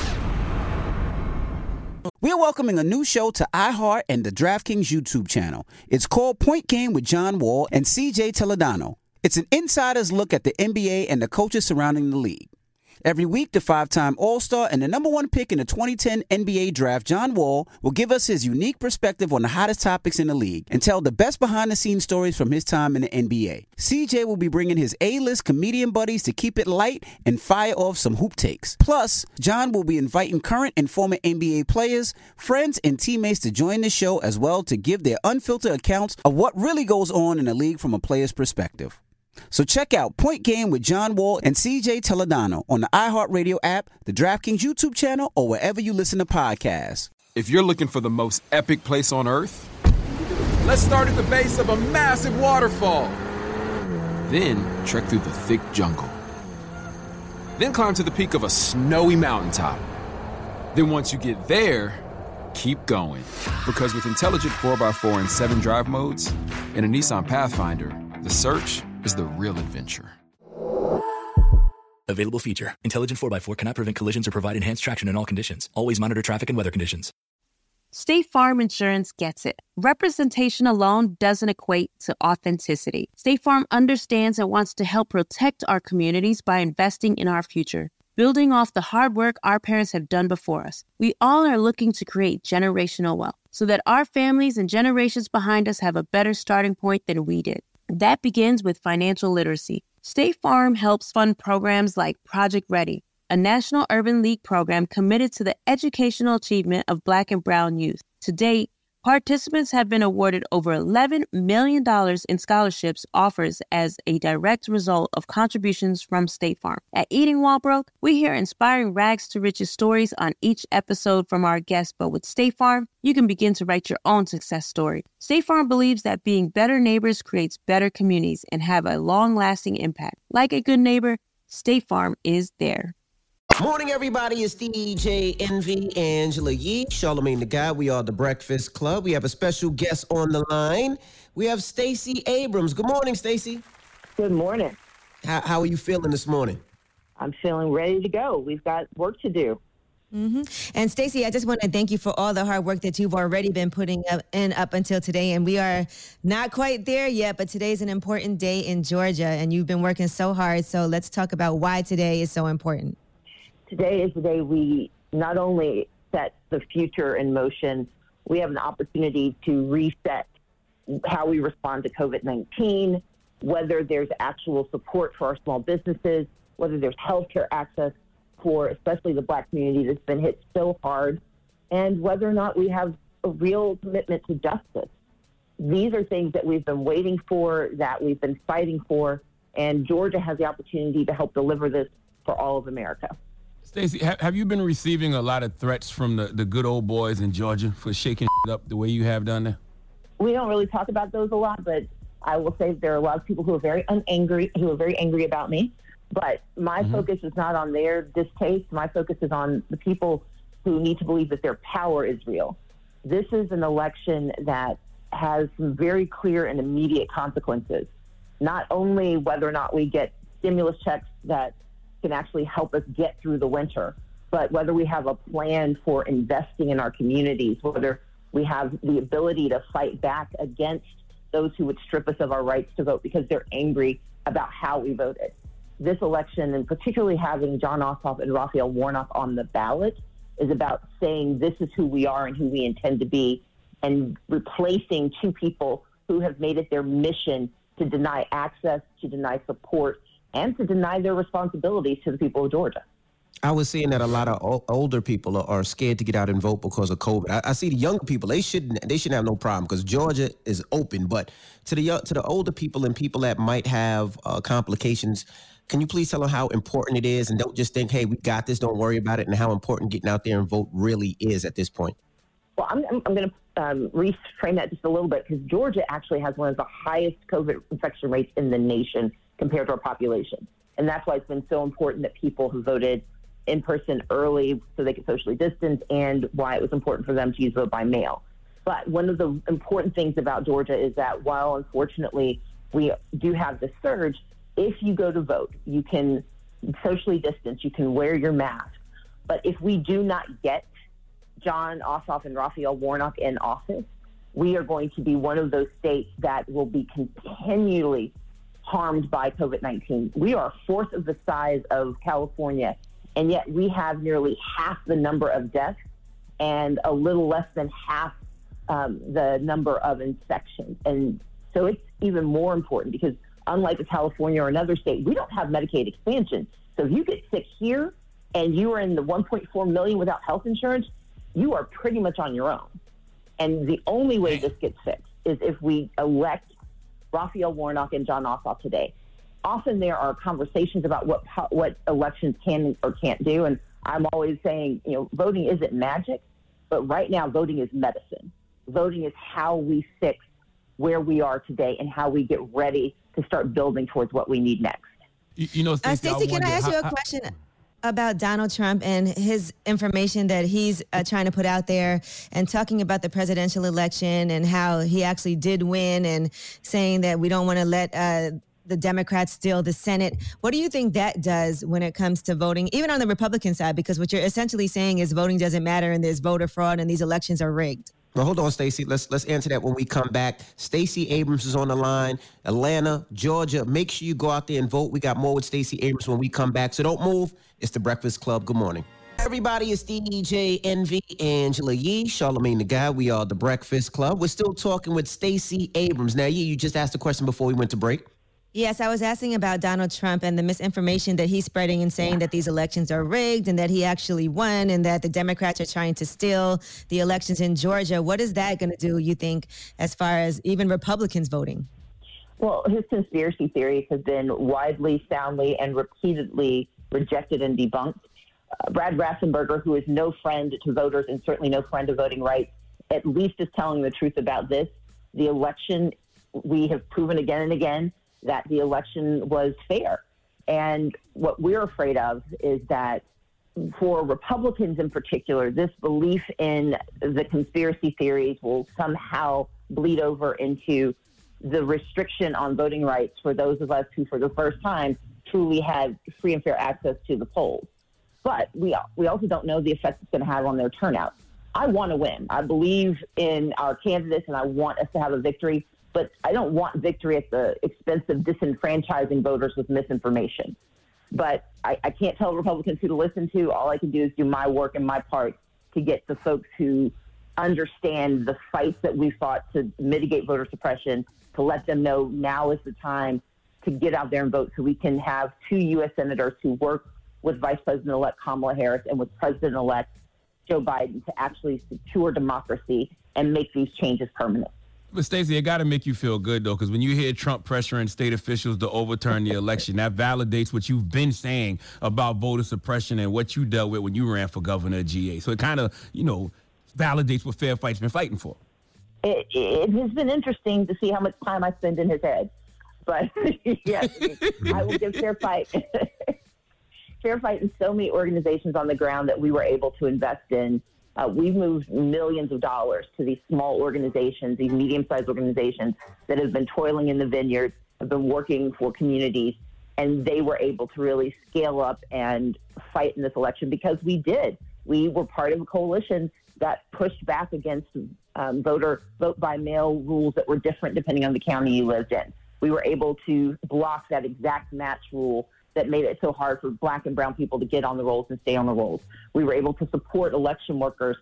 Speaker 6: We're welcoming a new show to iHeart and the DraftKings YouTube channel. It's called Point Game with John Wall and CJ Toledano. It's an insider's look at the NBA and the coaches surrounding the league. Every week, the 5-time All-Star and the number 1 pick in the 2010 NBA Draft, John Wall, will give us his unique perspective on the hottest topics in the league and tell the best behind-the-scenes stories from his time in the NBA. CJ will be bringing his A-list comedian buddies to keep it light and fire off some hoop takes. Plus, John will be inviting current and former NBA players, friends, and teammates to join the show as well to give their unfiltered accounts of what really goes on in the league from a player's perspective. So check out Point Game with John Wall and CJ Toledano on the iHeartRadio app, the DraftKings YouTube channel, or wherever you listen to podcasts.
Speaker 18: If you're looking for the most epic place on earth, let's start at the base of a massive waterfall. Then trek through the thick jungle. Then climb to the peak of a snowy mountaintop. Then once you get there, keep going. Because with intelligent 4x4 and 7 drive modes and a Nissan Pathfinder, the search is the real adventure.
Speaker 7: Available feature. Intelligent 4x4 cannot prevent collisions or provide enhanced traction in all conditions. Always monitor traffic and weather conditions.
Speaker 19: State Farm Insurance gets it. Representation alone doesn't equate to authenticity. State Farm understands and wants to help protect our communities by investing in our future, building off the hard work our parents have done before us. We all are looking to create generational wealth so that our families and generations behind us have a better starting point than we did. That begins with financial literacy. State Farm helps fund programs like Project Ready, a National Urban League program committed to the educational achievement of Black and Brown youth. To date, participants have been awarded over $11 million in scholarships offers as a direct result of contributions from State Farm. At Eating While Broke, we hear inspiring rags to riches stories on each episode from our guests, but with State Farm, you can begin to write your own success story. State Farm believes that being better neighbors creates better communities and have a long-lasting impact. Like a good neighbor, State Farm is there.
Speaker 3: Morning, everybody. It's DJ Envy, Angela Yee, Charlamagne the Guy. We are The Breakfast Club. We have a special guest on the line. We have Stacey Abrams. Good morning, Stacey.
Speaker 20: Good morning.
Speaker 3: How are you feeling this morning?
Speaker 20: I'm feeling ready to go. We've got work to do.
Speaker 1: Mm-hmm. And Stacey, I just want to thank you for all the hard work that you've already been putting up until today. And we are not quite there yet, but today's an important day in Georgia, and you've been working so hard. So let's talk about why today is so important.
Speaker 20: Today is the day we not only set the future in motion, we have an opportunity to reset how we respond to COVID-19, whether there's actual support for our small businesses, whether there's healthcare access for especially the Black community that's been hit so hard, and whether or not we have a real commitment to justice. These are things that we've been waiting for, that we've been fighting for, and Georgia has the opportunity to help deliver this for all of America.
Speaker 2: Stacey, have you been receiving a lot of threats from the good old boys in Georgia for shaking up the way you have done there?
Speaker 20: We don't really talk about those a lot, but I will say there are a lot of people who are very angry about me. But my focus is not on their distaste. My focus is on the people who need to believe that their power is real. This is an election that has some very clear and immediate consequences. Not only whether or not we get stimulus checks that can actually help us get through the winter, but whether we have a plan for investing in our communities, whether we have the ability to fight back against those who would strip us of our rights to vote because they're angry about how we voted. This election, and particularly having Jon Ossoff and Raphael Warnock on the ballot, is about saying this is who we are and who we intend to be, and replacing two people who have made it their mission to deny access, to deny support, and to deny their responsibilities to the people of Georgia.
Speaker 3: I was seeing that a lot of older people are scared to get out and vote because of COVID. I see the younger people; they shouldn't have no problem because Georgia is open. But to the older people and people that might have complications, can you please tell them how important it is, and don't just think, "Hey, we got this. Don't worry about it," and how important getting out there and vote really is at this point.
Speaker 20: Well, I'm going to reframe that just a little bit, because Georgia actually has one of the highest COVID infection rates in the nation compared to our population, and that's why it's been so important that people who voted in person early so they could socially distance, and why it was important for them to use vote by mail. But one of the important things about Georgia is that while unfortunately we do have this surge, if you go to vote, you can socially distance, you can wear your mask. But if we do not get Jon Ossoff and Raphael Warnock in office, we are going to be one of those states that will be continually harmed by COVID-19. We are a fourth of the size of California, and yet we have nearly half the number of deaths and a little less than half the number of infections. And so it's even more important because unlike California or another state, we don't have Medicaid expansion. So if you get sick here and you are in the 1.4 million without health insurance, you are pretty much on your own. And the only way this gets fixed is if we elect Raphael Warnock and Jon Ossoff today. Often there are conversations about what elections can or can't do. And I'm always saying, voting isn't magic, but right now voting is medicine. Voting is how we fix where we are today and how we get ready to start building towards what we need next.
Speaker 1: Stacey, can I ask you a question about Donald Trump and his information that he's trying to put out there, and talking about the presidential election and how he actually did win, and saying that we don't want to let the Democrats steal the Senate? What do you think that does when it comes to voting, even on the Republican side? Because what you're essentially saying is voting doesn't matter and there's voter fraud and these elections are rigged.
Speaker 3: Well, hold on, Stacey. Let's answer that when we come back. Stacey Abrams is on the line. Atlanta, Georgia. Make sure you go out there and vote. We got more with Stacey Abrams when we come back. So don't move. It's The Breakfast Club. Good morning. Everybody, it's DJ Envy, Angela Yee, Charlamagne the Guy. We are The Breakfast Club. We're still talking with Stacey Abrams. Now, Yee, you just asked a question before we went to break.
Speaker 1: Yes, I was asking about Donald Trump and the misinformation that he's spreading and saying that these elections are rigged and that he actually won and that the Democrats are trying to steal the elections in Georgia. What is that going to do, you think, as far as even Republicans voting?
Speaker 20: Well, his conspiracy theories have been widely, soundly, and repeatedly rejected and debunked. Brad Raffensperger, who is no friend to voters and certainly no friend of voting rights, at least is telling the truth about this. The election, we have proven again and again that the election was fair. And what we're afraid of is that for Republicans in particular, this belief in the conspiracy theories will somehow bleed over into the restriction on voting rights for those of us who, for the first time, truly had free and fair access to the polls. But we also don't know the effect it's going to have on their turnout. I want to win. I believe in our candidates, and I want us to have a victory. But I don't want victory at the expense of disenfranchising voters with misinformation. But I can't tell Republicans who to listen to. All I can do is do my work and my part to get the folks who understand the fights that we fought to mitigate voter suppression, to let them know now is the time to get out there and vote so we can have 2 U.S. senators who work with Vice President-elect Kamala Harris and with President-elect Joe Biden to actually secure democracy and make these changes permanent.
Speaker 2: But Stacey, it got to make you feel good, though, because when you hear Trump pressuring state officials to overturn the election, that validates what you've been saying about voter suppression and what you dealt with when you ran for governor of GA. So it kind of, validates what Fair Fight's been fighting for.
Speaker 20: It has been interesting to see how much time I spend in his head. But, yes, I will give Fair Fight in so many organizations on the ground that we were able to invest in. We've moved millions of dollars to these small organizations, these medium-sized organizations that have been toiling in the vineyard, have been working for communities, and they were able to really scale up and fight in this election because we did. We were part of a coalition that pushed back against vote-by-mail rules that were different depending on the county you lived in. We were able to block that exact match rule that made it so hard for Black and brown people to get on the rolls and stay on the rolls. We were able to support election workers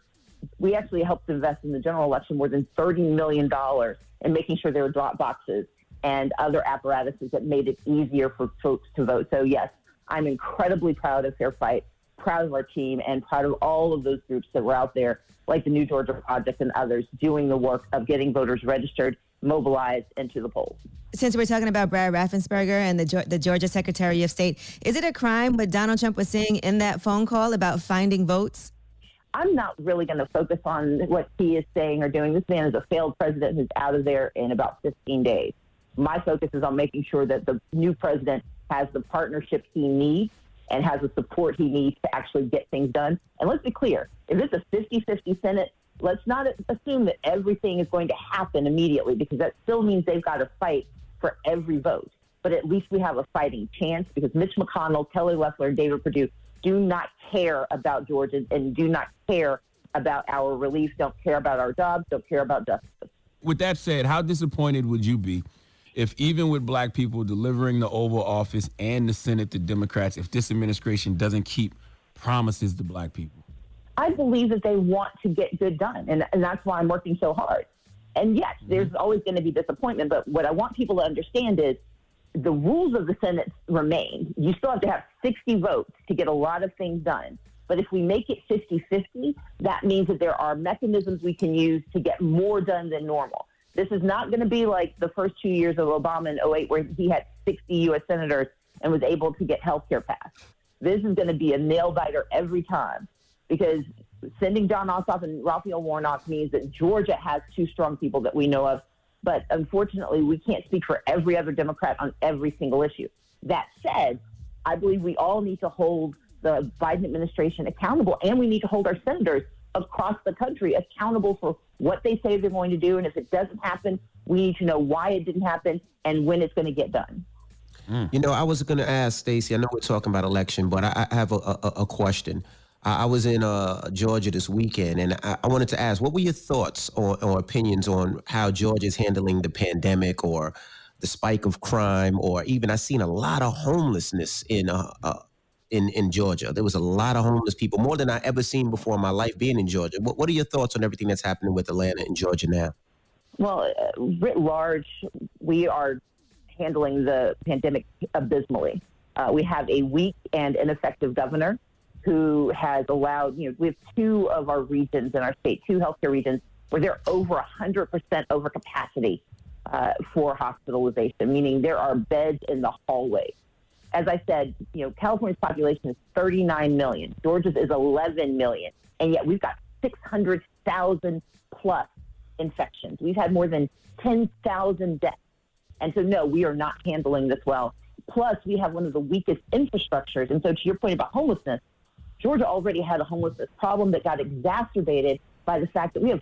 Speaker 20: we actually helped invest in the general election more than $30 million in making sure there were drop boxes and other apparatuses that made it easier for folks to vote. So, yes, I'm incredibly proud of Fair Fight, proud of our team, and proud of all of those groups that were out there, like the New Georgia Project and others, doing the work of getting voters registered, mobilized, and to the polls.
Speaker 1: Since we're talking about Brad Raffensperger and the Georgia Secretary of State, is it a crime what Donald Trump was saying in that phone call about finding votes?
Speaker 20: I'm not really going to focus on what he is saying or doing. This man is a failed president who's out of there in about 15 days. My focus is on making sure that the new president has the partnership he needs and has the support he needs to actually get things done. And let's be clear, if it's a 50-50 Senate, let's not assume that everything is going to happen immediately, because that still means they've got to fight for every vote. But at least we have a fighting chance, because Mitch McConnell, Kelly Loeffler, and David Perdue do not care about Georgia and do not care about our relief, don't care about our jobs, don't care about justice.
Speaker 2: With that said, how disappointed would you be if, even with black people delivering the Oval Office and the Senate to Democrats, if this administration doesn't keep promises to black people?
Speaker 20: I believe that they want to get good done, and that's why I'm working so hard. And yes, there's always going to be disappointment, but what I want people to understand is the rules of the Senate remain. You still have to have 60 votes to get a lot of things done. But if we make it 50-50, that means that there are mechanisms we can use to get more done than normal. This is not going to be like the first 2 years of Obama in 2008, where he had 60 U.S. senators and was able to get health care passed. This is going to be a nail-biter every time, because sending Jon Ossoff and Raphael Warnock means that Georgia has two strong people that we know of. But unfortunately, we can't speak for every other Democrat on every single issue. That said, I believe we all need to hold the Biden administration accountable, and we need to hold our senators across the country accountable for what they say they're going to do. And if it doesn't happen, we need to know why it didn't happen and when it's going to get done.
Speaker 3: You know, I was going to ask Stacey, I know we're talking about election, but I have a question. I was in Georgia this weekend, and I wanted to ask, what were your thoughts or opinions on how Georgia is handling the pandemic or the spike of crime, or even I've seen a lot of homelessness in Georgia. There was a lot of homeless people, more than I ever seen before in my life being in Georgia. What are your thoughts on everything that's happening with Atlanta and Georgia now?
Speaker 20: Well, writ large, we are handling the pandemic abysmally. We have a weak and ineffective governor who has allowed, we have two of our regions in our state, two healthcare regions, where they're over 100% over capacity for hospitalization, meaning there are beds in the hallway. As I said, California's population is 39 million. Georgia's is 11 million. And yet we've got 600,000 plus infections. We've had more than 10,000 deaths. And so, no, we are not handling this well. Plus, we have one of the weakest infrastructures. And so to your point about homelessness, Georgia already had a homelessness problem that got exacerbated by the fact that we have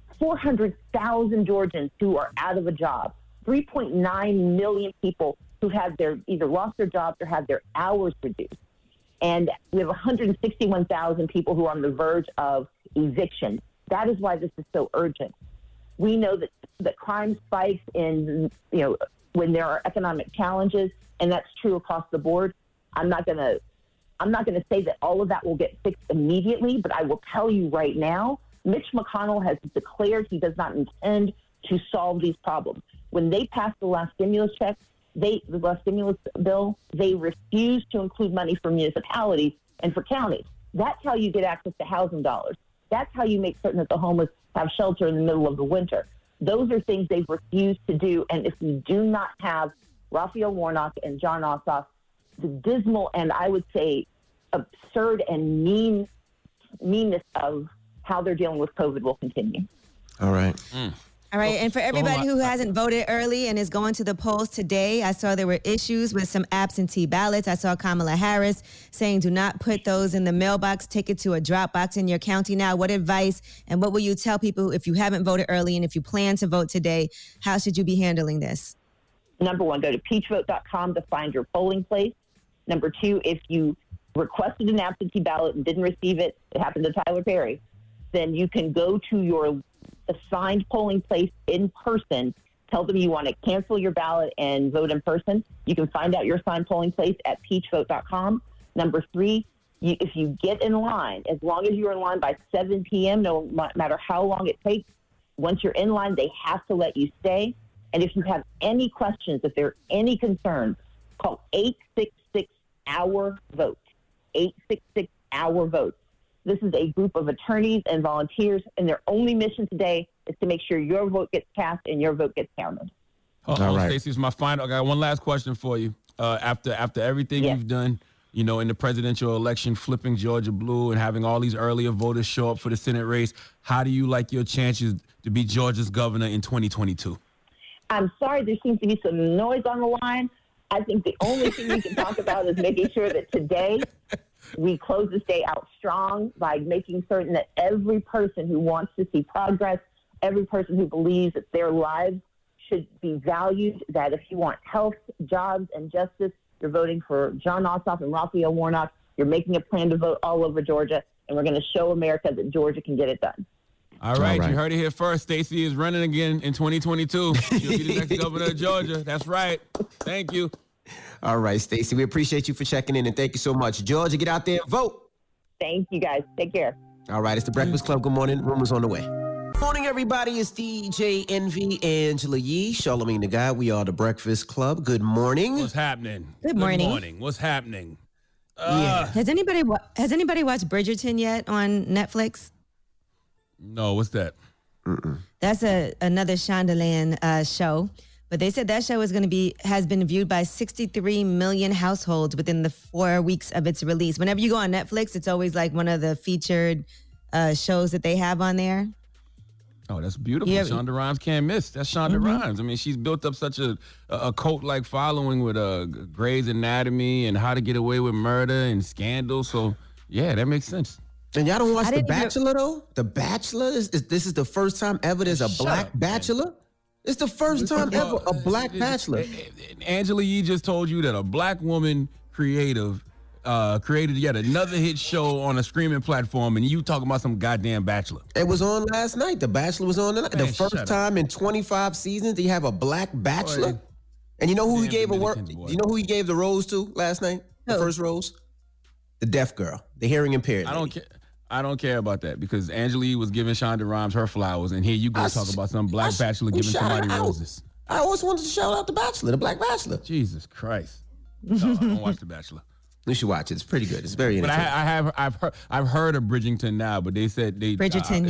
Speaker 20: 400,000 Georgians who are out of a job, 3.9 million people who have either lost their jobs or had their hours reduced. And we have 161,000 people who are on the verge of eviction. That is why this is so urgent. We know that crime spikes in, when there are economic challenges, and that's true across the board. I'm not going to say that all of that will get fixed immediately, but I will tell you right now, Mitch McConnell has declared he does not intend to solve these problems. When they passed the last stimulus check, the last stimulus bill, they refused to include money for municipalities and for counties. That's how you get access to housing dollars. That's how you make certain that the homeless have shelter in the middle of the winter. Those are things they've refused to do. And if we do not have Raphael Warnock and Jon Ossoff, the dismal and I would say absurd and meanness of how they're dealing with COVID will continue.
Speaker 3: All right.
Speaker 1: All right, and for everybody who hasn't voted early and is going to the polls today, I saw there were issues with some absentee ballots. I saw Kamala Harris saying do not put those in the mailbox, take it to a drop box in your county now. What advice and what will you tell people if you haven't voted early and if you plan to vote today? How should you be handling this?
Speaker 20: Number one, go to peachvote.com to find your polling place. Number two, if you requested an absentee ballot and didn't receive it, it happened to Tyler Perry, then you can go to your assigned polling place in person, tell them you want to cancel your ballot and vote in person. You can find out your assigned polling place at peachvote.com. Number three, if you get in line, as long as you're in line by 7 p.m., no matter how long it takes, once you're in line, they have to let you stay. And if you have any questions, if there are any concerns, call 866-OUR-VOTE. 866-OUR-VOTE. This is a group of attorneys and volunteers, and their only mission today is to make sure your vote gets cast and your vote gets counted.
Speaker 2: All right. Stacey, is my final. I got one last question for you. After everything you've done, you know, in the presidential election, flipping Georgia blue and having all these earlier voters show up for the Senate race, how do you like your chances to be Georgia's governor in 2022?
Speaker 20: I'm sorry, there seems to be some noise on the line. I think the only thing we can talk about is making sure that today we close this day out strong by making certain that every person who wants to see progress, every person who believes that their lives should be valued, that if you want health, jobs, and justice, you're voting for John Ossoff and Raphael Warnock. You're making a plan to vote all over Georgia, and we're going to show America that Georgia can get it done.
Speaker 2: All right, you heard it here first. Stacey is running again in 2022. She'll be the next governor of Georgia. That's right. Thank you.
Speaker 3: All right, Stacey, we appreciate you for checking in, and thank you so much. Georgia, get out there and vote.
Speaker 20: Thank you, guys. Take care.
Speaker 3: All right, it's the Breakfast Club. Good morning. Rumors on the way. Morning, everybody. It's DJ Envy, Angela Yee, Charlamagne the Guy. We are the Breakfast Club. Good morning.
Speaker 2: What's happening?
Speaker 1: Good morning.
Speaker 2: What's happening?
Speaker 1: Has anybody watched Bridgerton yet on Netflix?
Speaker 2: No, what's that?
Speaker 1: That's another Shondaland show. But they said that show has been viewed by 63 million households within the 4 weeks of its release. Whenever you go on Netflix, it's always like one of the featured shows that they have on there.
Speaker 2: Oh, that's beautiful. Shonda Rhimes can't miss. That's Shonda Rhimes. I mean, she's built up such a cult-like following with Grey's Anatomy and How to Get Away with Murder and Scandal. So, yeah, that makes sense.
Speaker 3: And y'all don't watch The Bachelor, though? The Bachelor? This is the first time ever there's a black bachelor? It's the first time ever a black bachelor.
Speaker 2: Angela Yee just told you that a black woman creative created yet another hit show on a streaming platform, and you talking about some goddamn Bachelor.
Speaker 3: It was on last night. The Bachelor was on tonight. The first time in 25 seasons that you have a black bachelor. And you know who he gave You know who he gave the rose to last night? The first rose? The deaf girl, the hearing impaired.
Speaker 2: I don't care about that because Angela Yee was giving Shonda Rhimes her flowers, and here you go talk about some black bachelor giving somebody roses.
Speaker 3: I always wanted to shout out the Bachelor, the black bachelor.
Speaker 2: Jesus Christ! No, I don't watch the Bachelor.
Speaker 3: You should watch it. It's pretty good. It's very entertaining.
Speaker 2: But I've heard of Bridgerton now, but they said Bridgerton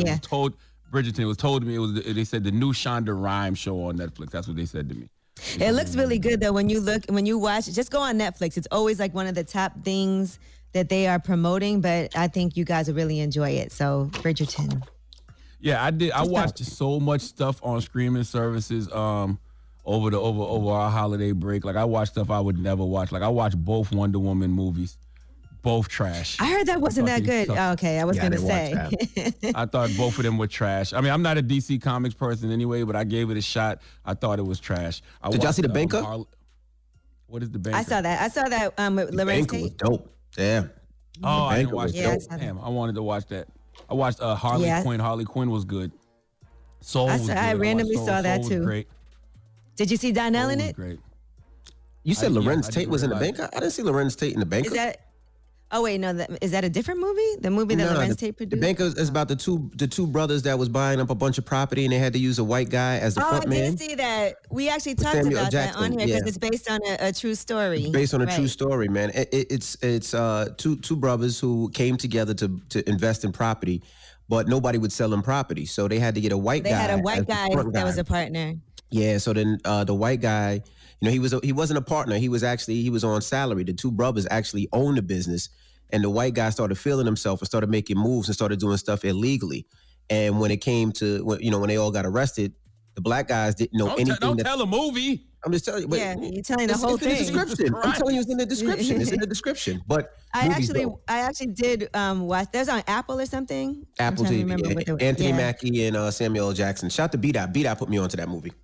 Speaker 2: was told to me they said the new Shonda Rhimes show on Netflix. That's what they said to me.
Speaker 1: It looks really good though when you watch it. Just go on Netflix. It's always like one of the top things that they are promoting, but I think you guys will really enjoy it. So Bridgerton.
Speaker 2: Yeah, I did. I watched so much stuff on streaming services over our holiday break. Like I watched stuff I would never watch. Like I watched both Wonder Woman movies, both trash.
Speaker 1: I heard that wasn't that good. Okay, I was going to say.
Speaker 2: I thought both of them were trash. I mean, I'm not a DC Comics person anyway, but I gave it a shot. I thought it was trash.
Speaker 3: Did y'all see The Banker?
Speaker 2: What is The Banker?
Speaker 1: I saw that with Lorenz Tate.
Speaker 3: Was dope. Yeah.
Speaker 2: Oh, I didn't watch that. Damn, I wanted to watch that. I watched Harley Quinn. Harley Quinn was good. Soul was good.
Speaker 1: I randomly saw that
Speaker 2: Soul
Speaker 1: too.
Speaker 2: Was great.
Speaker 1: Did you see Donnell in it?
Speaker 2: Great.
Speaker 3: You said Lorenz Tate was in The Banker? I didn't see Lorenz Tate in The Banker.
Speaker 1: Is that? Oh wait, no. Is that a different movie? The movie that Lorenz Tate produced?
Speaker 3: The Banker is about the two brothers that was buying up a bunch of property, and they had to use a white guy as the front man.
Speaker 1: I did see that. We actually talked about that on here because it's based on a true story.
Speaker 3: It's based on a true story, man. It's two brothers who came together to invest in property, but nobody would sell them property, so they had to get a white guy.
Speaker 1: They had a white guy that was a partner.
Speaker 3: Yeah, so then the white guy, you know, he wasn't a partner. He was on salary. The two brothers actually owned the business, and the white guy started feeling himself and started making moves and started doing stuff illegally. And when it came to when they all got arrested, the black guys didn't know anything.
Speaker 2: Don't tell a movie.
Speaker 3: I'm just telling you. But
Speaker 1: you're telling the whole thing.
Speaker 3: It's in the description. I'm telling you, it's in the description. It's in the description. But
Speaker 1: I actually did watch. There's on Apple or something.
Speaker 3: Apple TV. Anthony Mackie and Samuel L. Jackson. Shout to B-Dot. B-Dot put me onto that movie.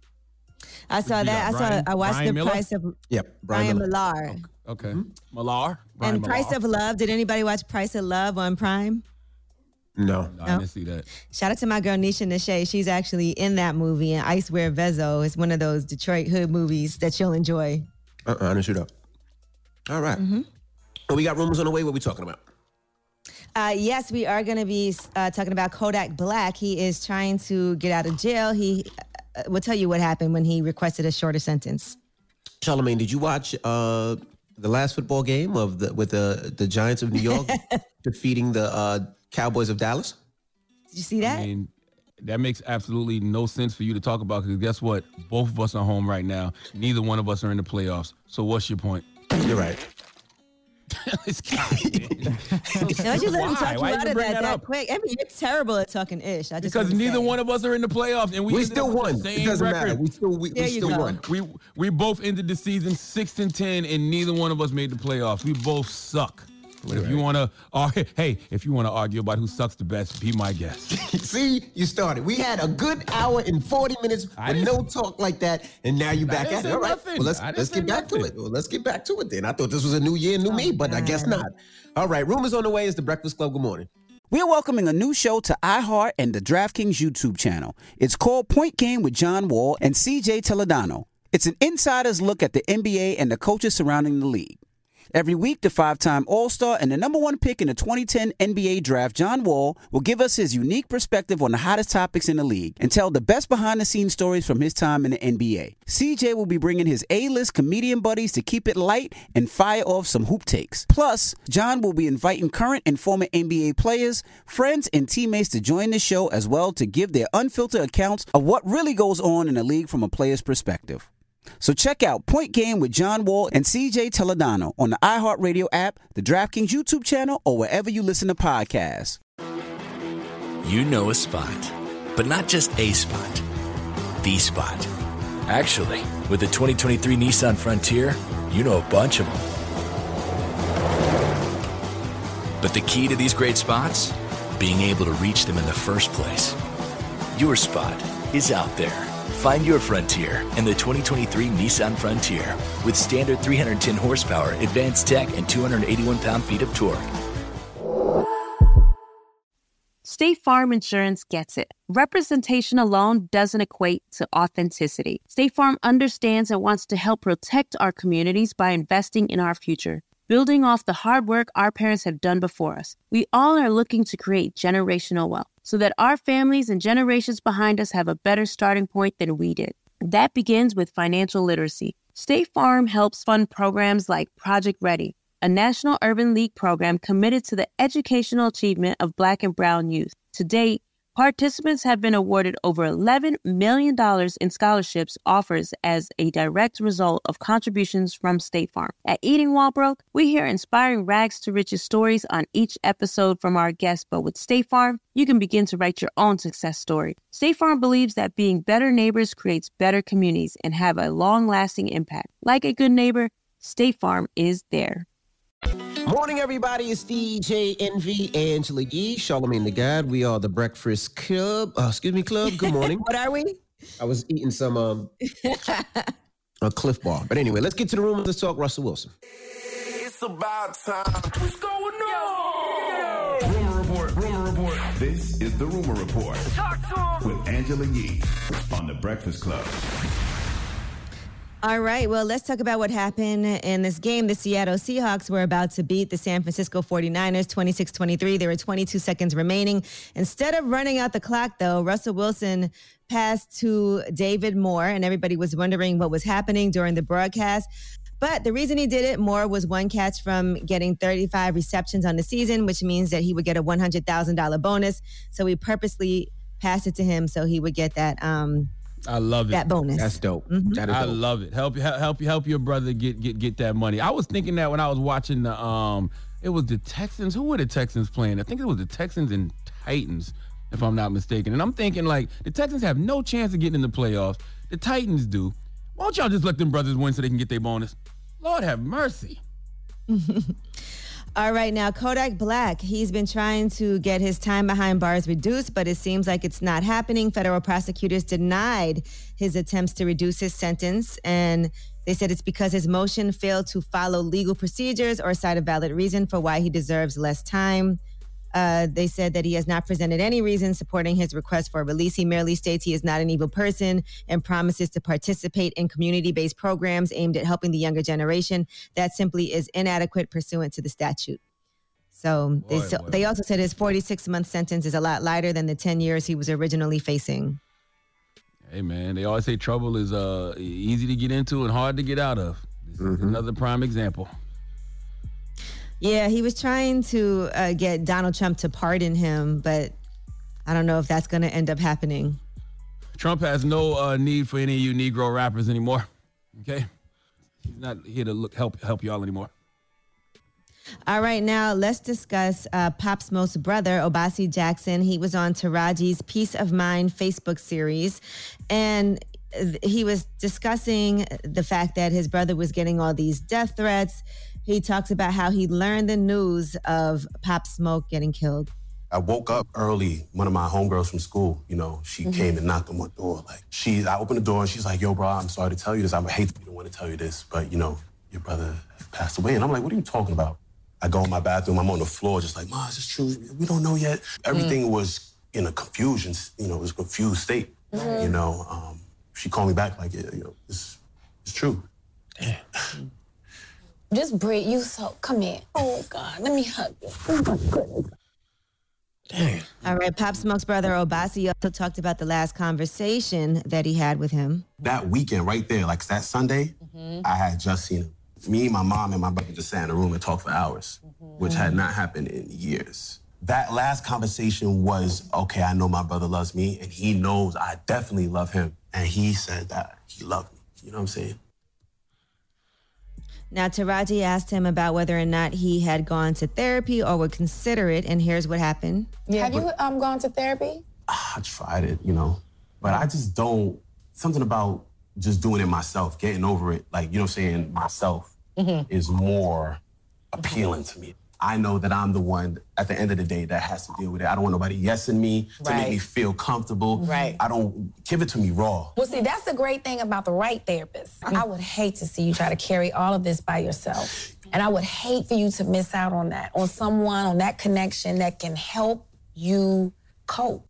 Speaker 1: I saw that. I watched
Speaker 2: Brian
Speaker 1: The
Speaker 2: Miller?
Speaker 1: Price of
Speaker 3: Brian
Speaker 1: Millar.
Speaker 2: Okay. Millar.
Speaker 1: And Price of Love. Did anybody watch Price of Love on Prime?
Speaker 3: No,
Speaker 2: I didn't see that.
Speaker 1: Shout out to my girl Nisha Nashe. She's actually in that movie. And I Swear Vezo is one of those Detroit hood movies that you'll enjoy.
Speaker 3: I didn't shoot up. All right. Well, we got rumors on the way. What we talking about?
Speaker 1: Yes, we are going to be talking about Kodak Black. He is trying to get out of jail. He will tell you what happened when he requested a shorter sentence.
Speaker 3: Charlamagne, did you watch the last football game with the Giants of New York defeating the Cowboys of Dallas?
Speaker 1: Did you see that?
Speaker 2: I mean, that makes absolutely no sense for you to talk about because guess what? Both of us are home right now. Neither one of us are in the playoffs. So what's your point?
Speaker 3: You're right.
Speaker 2: It's
Speaker 1: Don't you let him talk you out of that quick. I mean, you're terrible at talking ish.
Speaker 2: Because neither one of us are in the playoffs, and we
Speaker 3: still won. It doesn't matter. We still won.
Speaker 2: We both ended the season 6-10, and neither one of us made the playoffs. We both suck. But if you want to, if you want to argue about who sucks the best, be my guest.
Speaker 3: See, you started. We had a good hour and 40 minutes with no talk like that, and now you back at it. All right, well, let's get back to it. Well, let's get back to it then. I thought this was a new year, new me, but I guess not. All right, Rumors on the Way is the Breakfast Club. Good morning.
Speaker 6: We are welcoming a new show to iHeart and the DraftKings YouTube channel. It's called Point Game with John Wall and CJ Toledano. It's an insider's look at the NBA and the coaches surrounding the league. Every week, the 5-time All-Star and the number 1 pick in the 2010 NBA Draft, John Wall, will give us his unique perspective on the hottest topics in the league and tell the best behind-the-scenes stories from his time in the NBA. CJ will be bringing his A-list comedian buddies to keep it light and fire off some hoop takes. Plus, John will be inviting current and former NBA players, friends, and teammates to join the show as well to give their unfiltered accounts of what really goes on in the league from a player's perspective. So check out Point Game with John Wall and CJ Toledano on the iHeartRadio app, the DraftKings YouTube channel, or wherever you listen to podcasts.
Speaker 7: You know a spot, but not just a spot, the spot. Actually, with the 2023 Nissan Frontier, you know a bunch of them. But the key to these great spots? Being able to reach them in the first place. Your spot is out there. Find your Frontier in the 2023 Nissan Frontier with standard 310 horsepower, advanced tech, and 281 pound-feet of torque.
Speaker 19: State Farm Insurance gets it. Representation alone doesn't equate to authenticity. State Farm understands and wants to help protect our communities by investing in our future, building off the hard work our parents have done before us. We all are looking to create generational wealth so that our families and generations behind us have a better starting point than we did. That begins with financial literacy. State Farm helps fund programs like Project Ready, a National Urban League program committed to the educational achievement of Black and Brown youth. To date, participants have been awarded over $11 million in scholarships offers as a direct result of contributions from State Farm. At Eating While Broke, we hear inspiring rags to riches stories on each episode from our guests, but with State Farm, you can begin to write your own success story. State Farm believes that being better neighbors creates better communities and have a long-lasting impact. Like a good neighbor, State Farm is there.
Speaker 3: Morning, everybody. It's DJ Envy, Angela Yee, Charlamagne the God. We are the Breakfast Club. Club. Good morning.
Speaker 1: What are we?
Speaker 3: I was eating some a Cliff Bar. But anyway, let's get to the room. Let's talk Russell Wilson.
Speaker 12: It's about time. What's going on? Rumor report.
Speaker 5: This is the Rumor Report with Angela Yee on the Breakfast Club.
Speaker 1: All right, well, let's talk about what happened in this game. The Seattle Seahawks were about to beat the San Francisco 49ers 26-23. There were 22 seconds remaining. Instead of running out the clock, though, Russell Wilson passed to David Moore, and everybody was wondering what was happening during the broadcast. But the reason he did it, Moore was one catch from getting 35 receptions on the season, which means that he would get a $100,000 bonus. So he purposely passed it to him so he would get that
Speaker 2: I love it.
Speaker 1: That bonus.
Speaker 3: That's dope.
Speaker 1: Mm-hmm.
Speaker 3: That is dope.
Speaker 2: I love it. Help your brother get that money. I was thinking that when I was watching it was the Texans. Who were the Texans playing? I think it was the Texans and Titans, if I'm not mistaken. And I'm thinking like the Texans have no chance of getting in the playoffs. The Titans do. Why don't y'all just let them brothers win so they can get their bonus? Lord have mercy.
Speaker 1: All right, now Kodak Black, he's been trying to get his time behind bars reduced, but it seems like it's not happening. Federal prosecutors denied his attempts to reduce his sentence, and they said it's because his motion failed to follow legal procedures or cite a valid reason for why he deserves less time. They said that he has not presented any reason supporting his request for release. He merely states he is not an evil person and promises to participate in community-based programs aimed at helping the younger generation. That simply is inadequate pursuant to the statute. So they also said his 46-month sentence is a lot lighter than the 10 years he was originally facing.
Speaker 2: Hey, man, they always say trouble is easy to get into and hard to get out of. This is another prime example.
Speaker 1: Yeah, he was trying to get Donald Trump to pardon him, but I don't know if that's going to end up happening.
Speaker 2: Trump has no need for any of you Negro rappers anymore. Okay? He's not here to help y'all anymore.
Speaker 1: All right, now let's discuss Pop Smoke's brother, Obasi Jackson. He was on Taraji's Peace of Mind Facebook series, and he was discussing the fact that his brother was getting all these death threats. He talks about how he learned the news of Pop Smoke getting killed.
Speaker 21: I woke up early. One of my homegirls from school, she came and knocked on my door. I opened the door and she's like, "Yo, bro, I'm sorry to tell you this. I would hate to be the one to tell you this, but your brother passed away." And I'm like, "What are you talking about?" I go in my bathroom, I'm on the floor, just like, "Ma, is this true? We don't know yet." Everything was in a confusion, it was a confused state. She called me back like, it's true.
Speaker 22: Just breathe. Come here. Oh, God, let me hug you. Oh, my goodness.
Speaker 1: Dang. All right, Pop Smoke's brother Obasi also talked about the last conversation that he had with him.
Speaker 21: That weekend right there, like that Sunday, I had just seen him. Me, my mom, and my brother just sat in a room and talked for hours, which had not happened in years. That last conversation was, okay, I know my brother loves me, and he knows I definitely love him. And he said that he loved me. You know what I'm saying?
Speaker 1: Now, Taraji asked him about whether or not he had gone to therapy or would consider it, and here's what happened.
Speaker 22: Have you gone to therapy?
Speaker 21: I tried it, but I just don't, something about just doing it myself, getting over it, myself is more appealing to me. I know that I'm the one at the end of the day that has to deal with it. I don't want nobody yesing me to make me feel comfortable.
Speaker 22: Right.
Speaker 21: I don't, give it to me raw.
Speaker 22: Well, see, that's the great thing about the right therapist. I would hate to see you try to carry all of this by yourself. And I would hate for you to miss out on that, on someone, on that connection that can help you cope.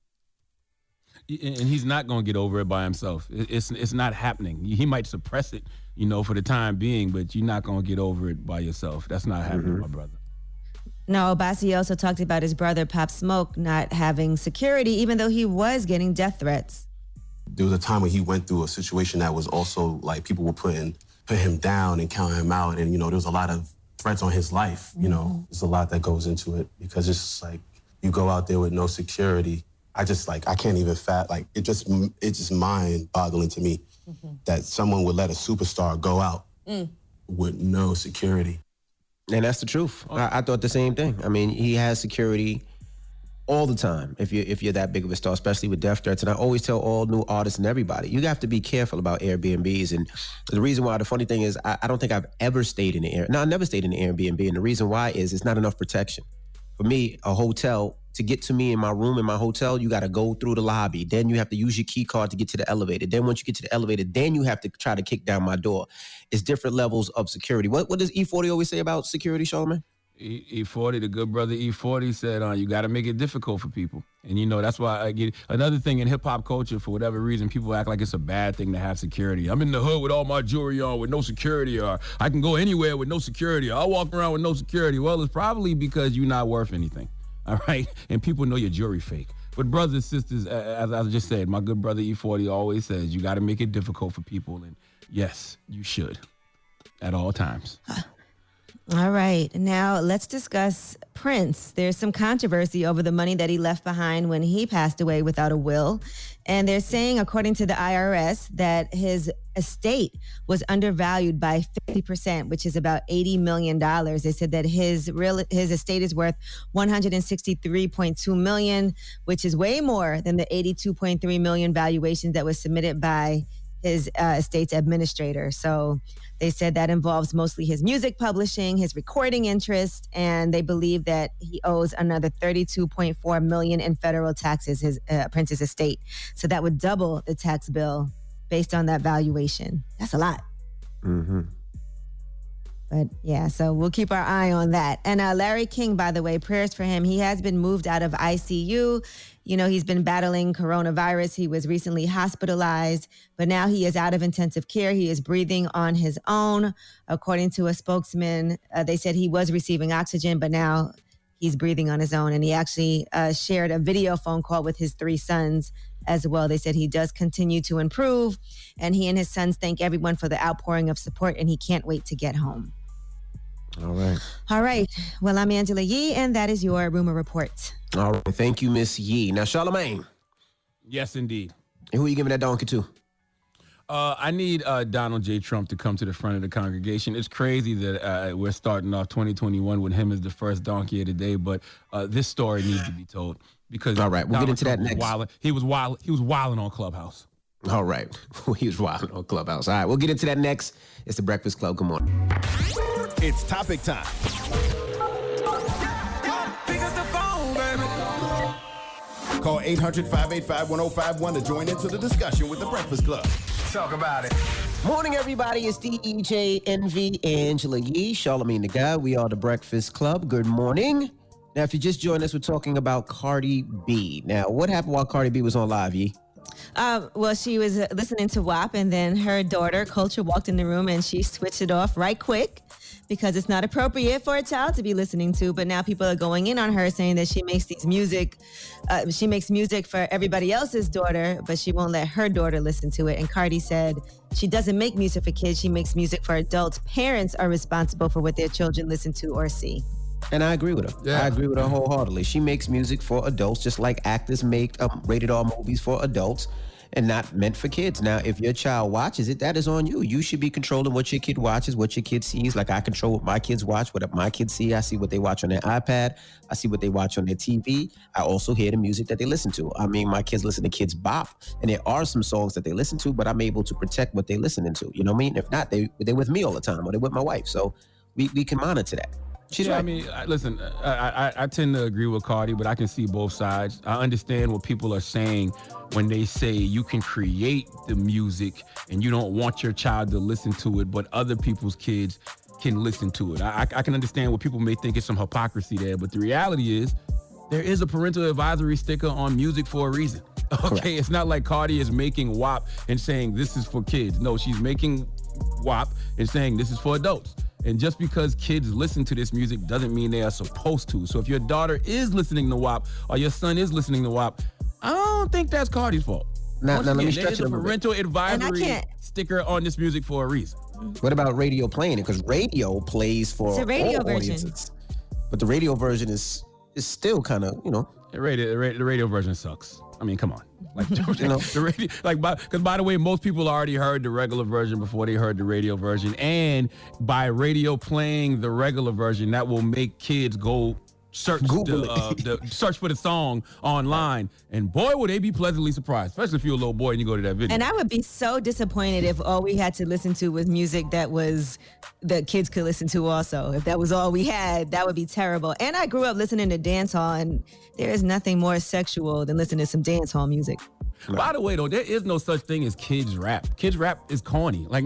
Speaker 2: And he's not going to get over it by himself. It's not happening. He might suppress it, for the time being, but you're not going to get over it by yourself. That's not happening, my brother.
Speaker 1: Now, Obasi also talked about his brother, Pop Smoke, not having security, even though he was getting death threats.
Speaker 21: There was a time when he went through a situation that was also like people were put him down and count him out. And, there was a lot of threats on his life. There's a lot that goes into it because it's just like you go out there with no security. I can't even it's just mind boggling to me that someone would let a superstar go out with no security.
Speaker 3: And that's the truth. I thought the same thing. I mean, he has security all the time if you're that big of a star, especially with death threats. And I always tell all new artists and everybody, you have to be careful about Airbnbs. And the reason why, the funny thing is, I don't think I've ever stayed in the I never stayed in the Airbnb. And the reason why is it's not enough protection. For me, a hotel, to get to me in my room in my hotel, you got to go through the lobby. Then you have to use your key card to get to the elevator. Then once you get to the elevator, then you have to try to kick down my door. It's different levels of security. What does E40 always say about security, Charlamagne?
Speaker 2: E40, the good brother E40 said, you got to make it difficult for people. And, that's why I get another thing in hip hop culture, for whatever reason, people act like it's a bad thing to have security. I'm in the hood with all my jewelry on with no security, or I can go anywhere with no security. I'll walk around with no security. Well, it's probably because you're not worth anything. All right. And people know your jewelry fake. But brothers and sisters, as I just said, my good brother E40 always says, you got to make it difficult for people. And yes, you should at all times.
Speaker 1: All right. Now let's discuss Prince. There's some controversy over the money that he left behind when he passed away without a will. And they're saying, according to the IRS, that his estate was undervalued by 50%, which is about $80 million. They said that his estate is worth $163.2 million, which is way more than the $82.3 million valuation that was submitted by his estate's administrator. So they said that involves mostly his music publishing, his recording interest, and they believe that he owes another $32.4 million in federal taxes, his Prince's estate. So that would double the tax bill based on that valuation. That's a lot.
Speaker 3: Mm-hmm.
Speaker 1: But yeah, so we'll keep our eye on that. And Larry King, by the way, prayers for him. He has been moved out of ICU. He's been battling coronavirus. He was recently hospitalized, but now he is out of intensive care. He is breathing on his own. According to a spokesman, they said he was receiving oxygen, but now he's breathing on his own. And he actually shared a video phone call with his 3 sons as well. They said he does continue to improve, and he and his sons thank everyone for the outpouring of support, and he can't wait to get home. All right. Well, I'm Angela Yee, and that is your Rumor Report.
Speaker 3: All right. Thank you, Miss Yee. Now, Charlamagne.
Speaker 2: Yes, indeed.
Speaker 3: And who are you giving that donkey to?
Speaker 2: I need Donald J. Trump to come to the front of the congregation. It's crazy that we're starting off 2021 with him as the first donkey of the day, but this story needs to be told because
Speaker 3: all right, we'll get into that next.
Speaker 2: He was wilding on Clubhouse.
Speaker 3: All right, he was wilding on Clubhouse. All right, we'll get into that next. It's the Breakfast Club. Good morning.
Speaker 5: It's topic time.
Speaker 12: Pick up the phone, baby.
Speaker 5: Call 800-585-1051 to join into the discussion with the Breakfast Club.
Speaker 12: Talk about it.
Speaker 3: Morning, everybody. It's DJ Envy, Angela Yee, Charlamagne the Guy. We are the Breakfast Club. Good morning. Now, if you just joined us, we're talking about Cardi B. Now, what happened while Cardi B was on live, Yee?
Speaker 1: Well, she was listening to WAP, and then her daughter, Culture, walked in the room, and she switched it off right quick because it's not appropriate for a child to be listening to. But now people are going in on her, saying that she makes music for everybody else's daughter, but she won't let her daughter listen to it. And Cardi said she doesn't make music for kids. She makes music for adults. Parents are responsible for what their children listen to or see.
Speaker 3: And I agree with her. Yeah. I agree with her wholeheartedly. She makes music for adults, just like actors make rated R movies for adults and not meant for kids. Now, if your child watches it, that is on you. You should be controlling what your kid watches, what your kid sees. Like I control what my kids watch, what my kids see. I see what they watch on their iPad. I see what they watch on their TV. I also hear the music that they listen to. I mean, my kids listen to Kids Bop, and there are some songs that they listen to, but I'm able to protect what they're listening to. You know what I mean? If not, they're with me all the time, or they're with my wife. So we can monitor that. She's right.
Speaker 2: I mean, listen, I tend to agree with Cardi, but I can see both sides. I understand what people are saying when they say you can create the music and you don't want your child to listen to it, but other people's kids can listen to it. I can understand what people may think is some hypocrisy there, but the reality is there is a parental advisory sticker on music for a reason. Okay, correct. It's not like Cardi is making WAP and saying this is for kids. No, she's making WAP and saying this is for adults. And just because kids listen to this music doesn't mean they are supposed to. So if your daughter is listening to WAP or your son is listening to WAP, I don't think that's Cardi's fault.
Speaker 3: Now let me stretch it a
Speaker 2: parental advisory sticker on this music for a reason.
Speaker 3: What about radio playing it? Because radio plays for
Speaker 1: it's a radio
Speaker 3: all
Speaker 1: version.
Speaker 3: Audiences. But the radio version is still kind of,
Speaker 2: The radio version sucks. I mean, come on. Like, the radio, because by the way, most people already heard the regular version before they heard the radio version. And by radio playing the regular version, that will make kids go search search for the song online. And boy, would they be pleasantly surprised, especially if you're a little boy and you go to that video.
Speaker 1: And I would be so disappointed if all we had to listen to was music that kids could listen to also. If that was all we had, that would be terrible. And I grew up listening to dance hall, and there is nothing more sexual than listening to some dance hall music.
Speaker 2: By the way, though, there is no such thing as kids rap. Kids rap is corny. Like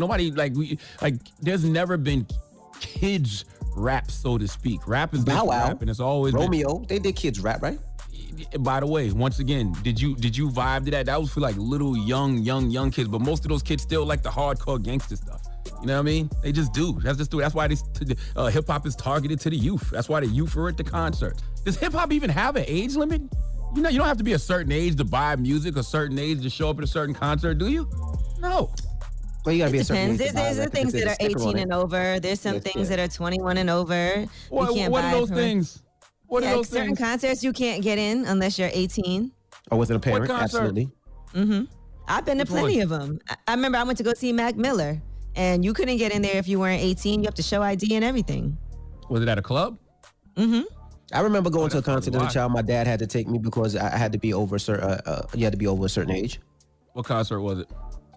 Speaker 2: there's never been kids rap, so to speak. Rap is
Speaker 3: Bow Wow,
Speaker 2: rap, and it's always
Speaker 3: Romeo. They did kids rap, right?
Speaker 2: By the way, once again, did you vibe to that? That was for like little young kids, but most of those kids still like the hardcore gangster stuff. You know what I mean? They just do. That's why hip hop is targeted to the youth. That's why the youth are at the concerts. Does hip hop even have an age limit? You don't have to be a certain age to buy music, a certain age to show up at a certain concert, do you? No.
Speaker 3: Well, you gotta be a certain age.
Speaker 1: There's the things that are 18 and over. There's some things that are 21 and over.
Speaker 2: What are those things? What are those
Speaker 1: certain
Speaker 2: things?
Speaker 1: Concerts you can't get in unless you're 18.
Speaker 3: Or with a parent, absolutely.
Speaker 1: Mm-hmm. I've been to plenty of them. I remember I went to go see Mac Miller, and you couldn't get in there if you weren't 18. You have to show ID and everything.
Speaker 2: Was it at a club?
Speaker 1: Mm-hmm.
Speaker 3: I remember going to a concert as a child. My dad had to take me because I had to be over a certain. You had to be over a certain age.
Speaker 2: What concert was it?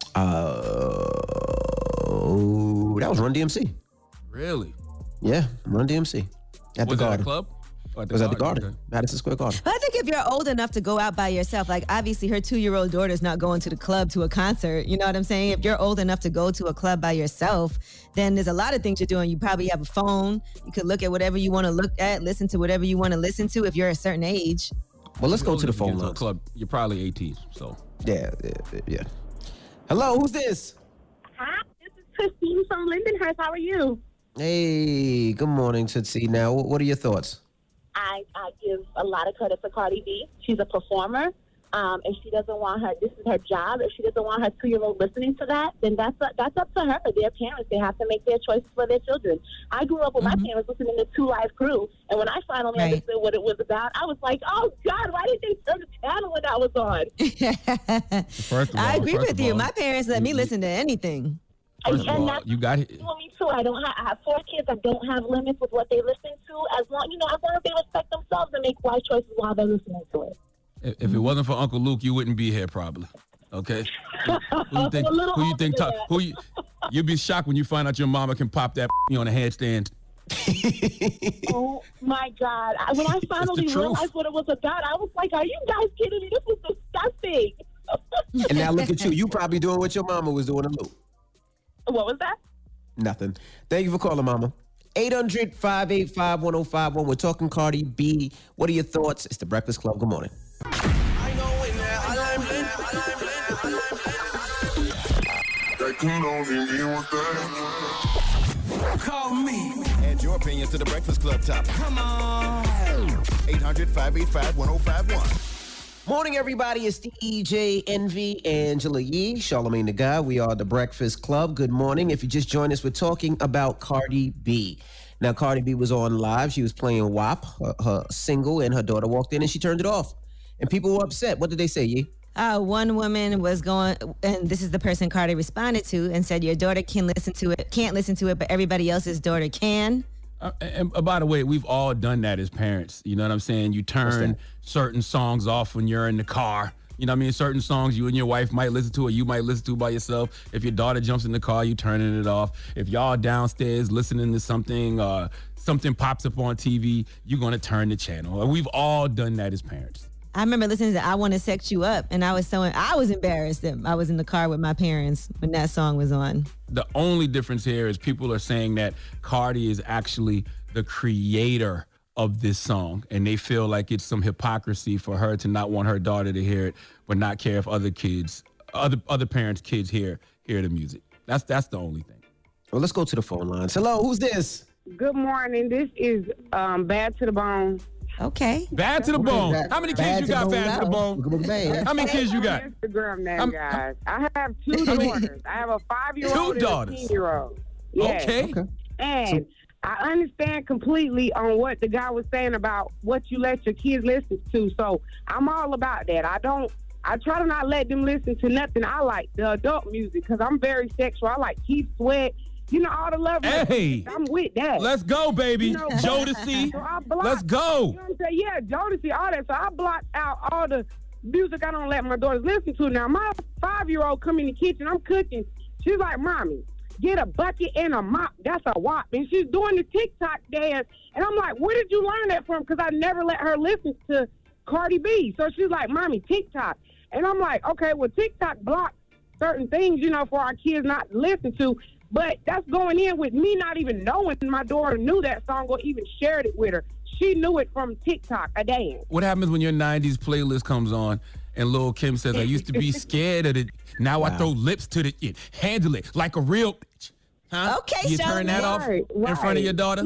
Speaker 3: That was Run DMC.
Speaker 2: Really?
Speaker 3: Yeah, Run DMC. At the Garden.
Speaker 2: At a club?
Speaker 3: It was at the Garden, okay. Madison Square Garden.
Speaker 1: But I think if you're old enough to go out by yourself, like obviously her 2-year-old daughter's not going to the club to a concert. You know what I'm saying? If you're old enough to go to a club by yourself, then there's a lot of things you're doing. You probably have a phone. You could look at whatever you want to look at, listen to whatever you want to listen to if you're a certain age.
Speaker 3: Well, let's go to the phone lines.
Speaker 2: Club. You're probably 18, so.
Speaker 3: Yeah. Hello, who's this?
Speaker 8: Hi, this is Christine from Lindenhurst. How are you?
Speaker 3: Hey, good morning, Tootsie. Now, what are your thoughts?
Speaker 8: I give a lot of credit to Cardi B. She's a performer. If she doesn't want her, this is her job. If she doesn't want her 2-year-old listening to that, then that's up to her. Their parents, they have to make their choices for their children. I grew up with my parents listening to 2 Live Crew, and when I finally understood what it was about, I was like, oh, God, why didn't they turn the channel when I was on?
Speaker 2: First of all,
Speaker 1: I agree with you. My parents let me listen to anything.
Speaker 2: First of all, you got it.
Speaker 8: Me too. I have 4 kids. I don't have limits with what they listen to. As long as they respect themselves and make wise choices while they're listening to it.
Speaker 2: If it wasn't for Uncle Luke, you wouldn't be here probably. Okay. You'd be shocked when you find out your mama can pop that on a handstand.
Speaker 8: Oh my God! When I finally realized what it was about, I was like, "Are you guys kidding me? This was disgusting."
Speaker 3: And now look at you. You probably doing what your mama was doing to Luke.
Speaker 8: What was that?
Speaker 3: Nothing. Thank you for calling, Mama. 800-585-1051. We're talking Cardi B. What are your thoughts? It's the Breakfast Club. Good morning.
Speaker 12: Call me. Add your opinions to the Breakfast Club topic. Come on. 800-585-1051.
Speaker 3: Morning, everybody. It's DJ Envy, Angela Yee, Charlamagne the Guy. We are the Breakfast Club. Good morning. If you just joined us, we're talking about Cardi B. Now, Cardi B was on live. She was playing WAP, her single, and her daughter walked in and she turned it off. And people were upset. What did they say, Yee?
Speaker 1: One woman was going, and this is the person Cardi responded to, and said, your daughter can't listen to it, but everybody else's daughter can.
Speaker 2: And by the way, we've all done that as parents. You know what I'm saying? You turn certain songs off when you're in the car. You know what I mean? Certain songs you and your wife might listen to or you might listen to by yourself. If your daughter jumps in the car, you turning it off. If y'all downstairs listening to something, something pops up on TV, you're going to turn the channel. We've all done that as parents.
Speaker 1: I remember listening to I Want to Sex You Up, and I was embarrassed that I was in the car with my parents when that song was on.
Speaker 2: The only difference here is people are saying that Cardi is actually the creator of this song, and they feel like it's some hypocrisy for her to not want her daughter to hear it, but not care if other parents' kids hear the music. That's the only thing.
Speaker 3: Well, let's go to the phone lines. Hello, who's this?
Speaker 9: Good morning. This is Bad to the Bone.
Speaker 1: Okay.
Speaker 2: Bad to the bone. How many kids you got, Bad to the bone? How many kids you got?
Speaker 9: Instagram now, guys. I have 2 daughters. I have a 5-year-old and a 10-year-old. Yes. Okay. And I understand completely on what the guy was saying about what you let your kids listen to. So I'm all about that. I try to not let them listen to nothing. I like the adult music because I'm very sexual. I like Keith Sweat. You know, all the love.
Speaker 2: Hey,
Speaker 9: I'm with that.
Speaker 2: Let's go, baby.
Speaker 9: You know,
Speaker 2: Jodeci.
Speaker 9: So
Speaker 2: let's go.
Speaker 9: You know what I'm saying? Yeah, Jodeci, all that. So I block out all the music I don't let my daughters listen to. Now, my 5-year-old come in the kitchen. I'm cooking. She's like, Mommy, get a bucket and a mop. That's a WAP. And she's doing the TikTok dance. And I'm like, where did you learn that from? Because I never let her listen to Cardi B. So she's like, Mommy, TikTok. And I'm like, okay, well, TikTok blocks certain things, you know, for our kids not to listen to. But that's going in with me not even knowing my daughter knew that song or even shared it with her. She knew it from TikTok, a dance.
Speaker 2: What happens when your 90s playlist comes on and Lil' Kim says, I used to be scared of it. Now I throw lips to the it. Handle it like a real bitch. Huh?
Speaker 1: Okay,
Speaker 2: you turn that off in front of your daughter?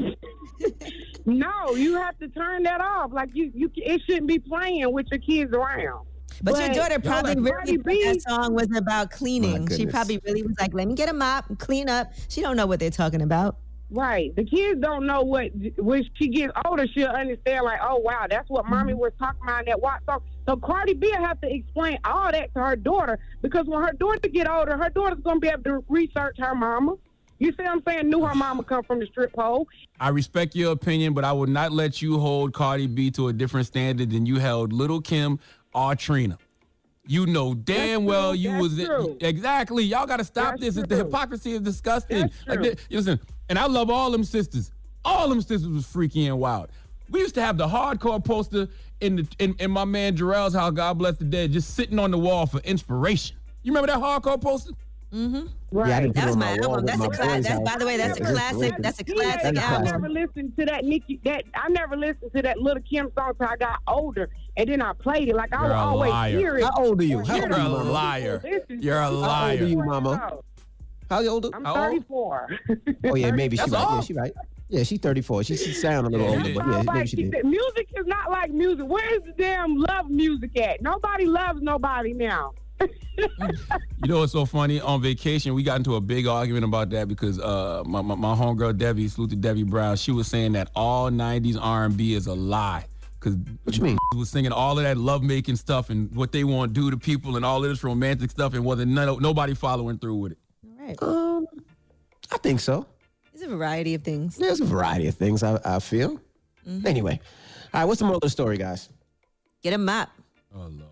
Speaker 9: No, you have to turn that off. Like it shouldn't be playing with your kids around.
Speaker 1: But your daughter probably really thought that song was about cleaning. She probably really was like, let me get a mop and clean up. She don't know what they're talking about.
Speaker 9: Right. The kids don't know when she gets older, she'll understand like, oh, wow, that's what mommy was talking about in that WAP song. So Cardi B will have to explain all that to her daughter because when her daughter get older, her daughter's going to be able to research her mama. You see what I'm saying? Knew her mama come from the strip pole.
Speaker 2: I respect your opinion, but I would not let you hold Cardi B to a different standard than you held Lil' Kim or Trina. You know damn well you was exactly. Y'all got to stop this. The hypocrisy is disgusting. Listen, and I love all them sisters. All them sisters was freaky and wild. We used to have the hardcore poster in my man Jarrell's house. God bless the dead, just sitting on the wall for inspiration. You remember that hardcore poster?
Speaker 1: Mm-hmm.
Speaker 9: Right.
Speaker 1: Yeah, that was my album. That's a classic. By the way, that's a classic. That's a classic album.
Speaker 9: I never listened to that I never listened to that Lil' Kim song until I got older, and then I played it. Like I would always hear it.
Speaker 3: How old are you?
Speaker 2: You're a liar. You're a liar.
Speaker 3: How old are you, Mama? How old?
Speaker 9: I'm 34.
Speaker 3: Oh yeah, maybe she's right. Yeah, she right. Yeah, she's 34. She sound a little older, but yeah, maybe she did.
Speaker 9: Music is not like music. Where is the damn love music at? Nobody loves nobody now.
Speaker 2: You know what's so funny? On vacation, we got into a big argument about that because my homegirl Debbie, salute to Debbie Brown, she was saying that all 90s R&B is a lie. Because
Speaker 3: what you mean?
Speaker 2: Was singing all of that love-making stuff and what they want to do to people and all of this romantic stuff and wasn't nobody following through with it.
Speaker 1: All right.
Speaker 3: I think so.
Speaker 1: There's a variety of things.
Speaker 3: There's a variety of things, I feel.
Speaker 1: Mm-hmm.
Speaker 3: Anyway, all right, what's the moral of the story, guys?
Speaker 1: Get a mop.
Speaker 2: Oh, Lord.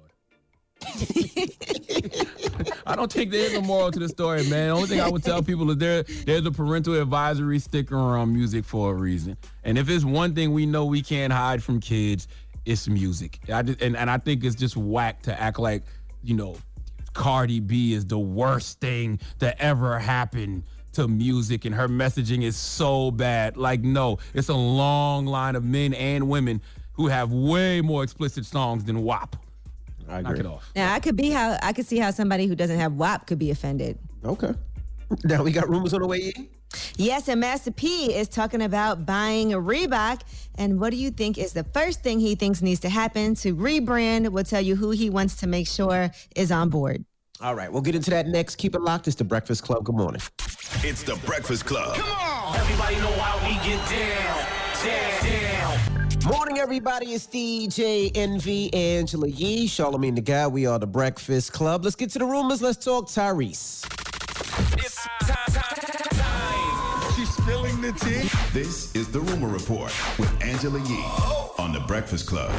Speaker 2: I don't think there's a moral to the story, man. The only thing I would tell people is there's a parental advisory sticker on music for a reason. And if it's one thing we know we can't hide from kids, it's music. And I think it's just whack to act like, Cardi B is the worst thing that ever happened to music and her messaging is so bad. Like, no, it's a long line of men and women who have way more explicit songs than WAP.
Speaker 3: I agree.
Speaker 2: Knock it off.
Speaker 1: Now, I could see how somebody who doesn't have WAP could be offended.
Speaker 3: Okay. Now we got rumors on the way in.
Speaker 1: Yes, and Master P is talking about buying a Reebok. And what do you think is the first thing he thinks needs to happen to rebrand? We'll tell you who he wants to make sure is on board.
Speaker 3: All right, we'll get into that next. Keep it locked. It's The Breakfast Club. Good morning.
Speaker 12: It's The Breakfast Club. Come on!
Speaker 10: Everybody know how we get down.
Speaker 3: Morning, everybody. It's DJ Envy, Angela Yee, Charlamagne the Guy. We are The Breakfast Club. Let's get to the rumors. Let's talk Tyrese.
Speaker 10: It's time.
Speaker 12: She's spilling the tea. This is The Rumor Report with Angela Yee on The Breakfast Club.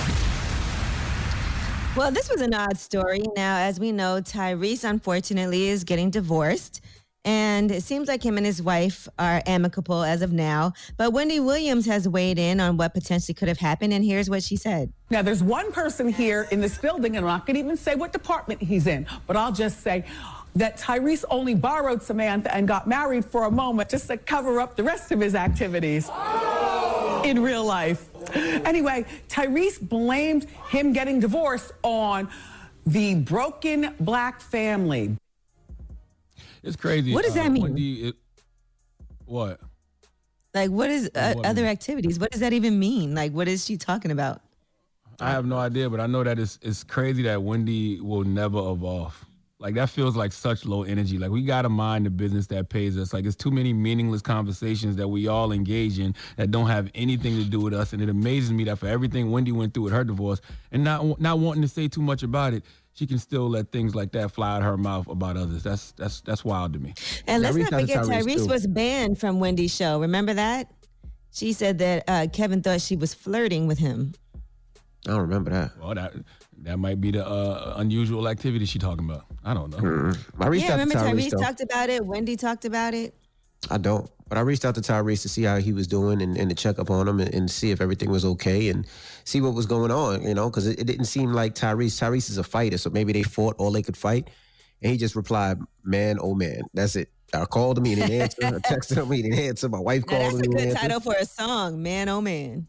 Speaker 1: Well, this was an odd story. Now, as we know, Tyrese, unfortunately, is getting divorced. And it seems like him and his wife are amicable as of now. But Wendy Williams has weighed in on what potentially could have happened. And here's what she said.
Speaker 11: Now, there's one person here in this building, and I'm not going to even say what department he's in, but I'll just say that Tyrese only borrowed Samantha and got married for a moment just to cover up the rest of his activities in real life. Anyway, Tyrese blamed him getting divorced on the broken black family.
Speaker 2: It's crazy.
Speaker 1: What does that mean?
Speaker 2: Wendy, what?
Speaker 1: Like, what is other activities? What does that even mean? Like, what is she talking about?
Speaker 2: I have no idea, but I know that it's crazy that Wendy will never evolve. Like, that feels like such low energy. Like, we got to mind the business that pays us. Like, it's too many meaningless conversations that we all engage in that don't have anything to do with us. And it amazes me that for everything Wendy went through with her divorce and not wanting to say too much about it, she can still let things like that fly out her mouth about others. That's wild to me.
Speaker 1: And let's not forget, Tyrese was banned from Wendy's show. Remember that? She said that Kevin thought she was flirting with him.
Speaker 3: I don't remember that.
Speaker 2: Well, that might be the unusual activity she's talking about. I don't know.
Speaker 1: Remember Tyrese talked about it? Wendy talked about it?
Speaker 3: I don't. But I reached out to Tyrese to see how he was doing and to check up on him and see if everything was okay and see what was going on, because it didn't seem like Tyrese is a fighter, so maybe they fought all they could fight. And he just replied, man, oh man, that's it. I called him, he didn't answer. I texted him, he didn't answer. My wife called him,
Speaker 1: That's a good
Speaker 3: answer.
Speaker 1: title for a song, man, oh man.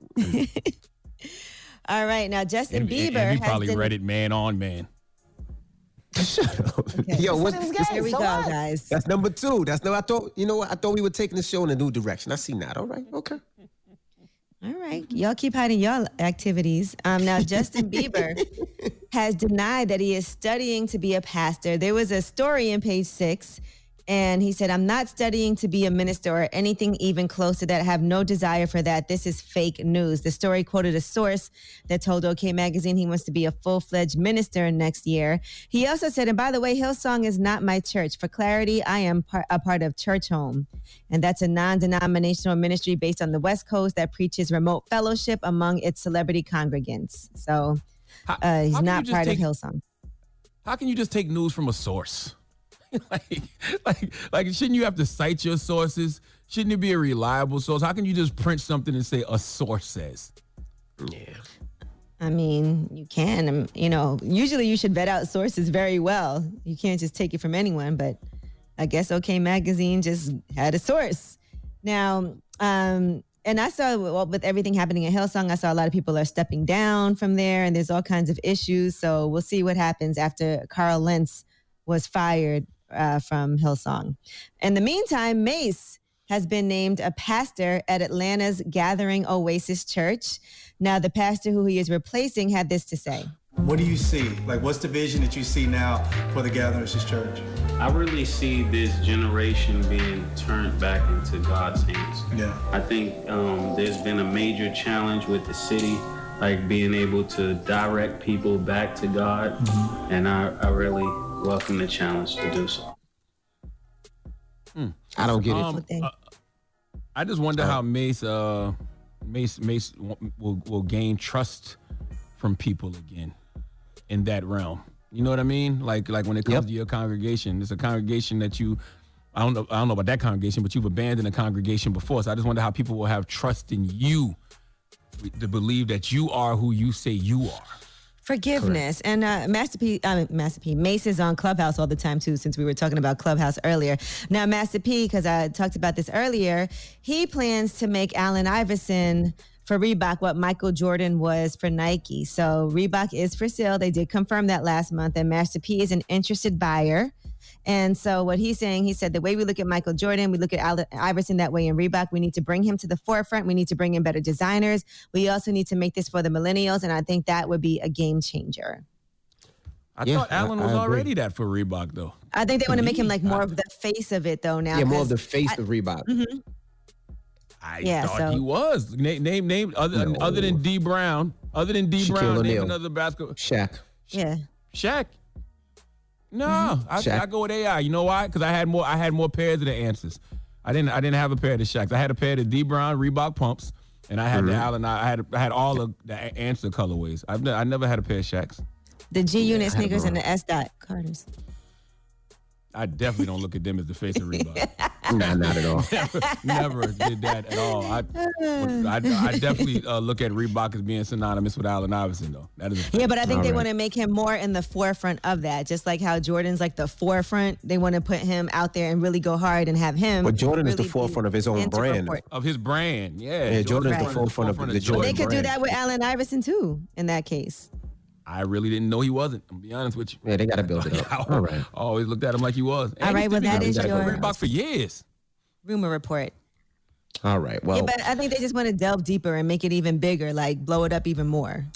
Speaker 1: All right, now Justin Bieber
Speaker 2: and he
Speaker 1: has
Speaker 2: probably read it man on man.
Speaker 3: Shut up.
Speaker 1: Okay.
Speaker 3: Yo,
Speaker 1: Here we go, guys.
Speaker 3: That's number 2. I thought we were taking the show in a new direction. I seen that. All right. Okay.
Speaker 1: All right. Y'all keep hiding y'all activities. Now, Justin Bieber has denied that he is studying to be a pastor. There was a story in Page 6, and he said, I'm not studying to be a minister or anything even close to that. I have no desire for that. This is fake news. The story quoted a source that told OK Magazine he wants to be a full-fledged minister next year. He also said, and by the way, Hillsong is not my church. For clarity, I am a part of Church Home. And that's a non-denominational ministry based on the West Coast that preaches remote fellowship among its celebrity congregants. So he's not part of Hillsong.
Speaker 2: How can you just take news from a source? like, shouldn't you have to cite your sources? Shouldn't it be a reliable source? How can you just print something and say a source says?
Speaker 3: Yeah.
Speaker 1: I mean, you can, usually you should vet out sources very well. You can't just take it from anyone, but I guess OK Magazine just had a source. Now, and I saw with everything happening at Hillsong, I saw a lot of people are stepping down from there and there's all kinds of issues. So we'll see what happens after Carl Lentz was fired from Hillsong. In the meantime, Mace has been named a pastor at Atlanta's Gathering Oasis Church. Now, the pastor who he is replacing had this to say.
Speaker 13: What do you see? Like, what's the vision that you see now for the Gathering Oasis Church?
Speaker 15: I really see this generation being turned back into God's hands.
Speaker 13: Yeah.
Speaker 15: I think there's been a major challenge with the city, like being able to direct people back to God, and I really welcome the challenge to do so.
Speaker 3: I don't get it.
Speaker 2: I just wonder how Mace will gain trust from people again in that realm. You know what I mean? Like when it comes to your congregation, it's a congregation that I don't know about that congregation, but you've abandoned a congregation before. So I just wonder how people will have trust in you to believe that you are who you say you are.
Speaker 1: Forgiveness. Correct. And Master P, Mace is on Clubhouse all the time too, since we were talking about Clubhouse earlier. Now, Master P, because I talked about this earlier, he plans to make Allen Iverson for Reebok what Michael Jordan was for Nike. So Reebok is for sale. They did confirm that last month, and Master P is an interested buyer. And so what he's saying, he said, the way we look at Michael Jordan, we look at Allen Iverson that way in Reebok. We need to bring him to the forefront. We need to bring in better designers. We also need to make this for the millennials. And I think that would be a game changer.
Speaker 2: I thought Allen was already that for Reebok, though.
Speaker 1: I think they want to make him like more of the face of it, though, now.
Speaker 3: Yeah, more of the face of Reebok.
Speaker 1: Mm-hmm.
Speaker 2: I thought he was. Name other than D Brown. Other than D Brown, name another basketball.
Speaker 3: Shaq.
Speaker 1: Yeah.
Speaker 2: Shaq. No, I go with AI. You know why? Because I had more pairs of the answers. I didn't have a pair of the Shaqs. I had a pair of the D Brown Reebok pumps, and I had the Allen. I had all of the answer colorways. I never had a pair of Shaqs.
Speaker 1: The G Unit sneakers and the S Dot Carters.
Speaker 2: I definitely don't look at them as the face of Reebok.
Speaker 3: Nah, not at all.
Speaker 2: Never did that at all. I definitely look at Reebok as being synonymous with Allen Iverson, though. That is
Speaker 1: but I think they want to make him more in the forefront of that. Just like how Jordan's like the forefront, they want to put him out there and really go hard and have him.
Speaker 3: But Jordan is the forefront of his own brand.
Speaker 2: Of his brand, yeah.
Speaker 3: Yeah, Jordan is the forefront of the Jordan
Speaker 1: brand. They could
Speaker 3: brand.
Speaker 1: do that with Allen Iverson, too, in that case.
Speaker 2: I really didn't know he wasn't. I'm gonna be honest with you.
Speaker 3: Yeah, they got to build it up. All right.
Speaker 2: I always looked at him like he was.
Speaker 1: All right, well, that is your
Speaker 2: Reebok for years.
Speaker 1: Rumor report.
Speaker 3: All right, well.
Speaker 1: Yeah, but I think they just want to delve deeper and make it even bigger, like blow it up even more.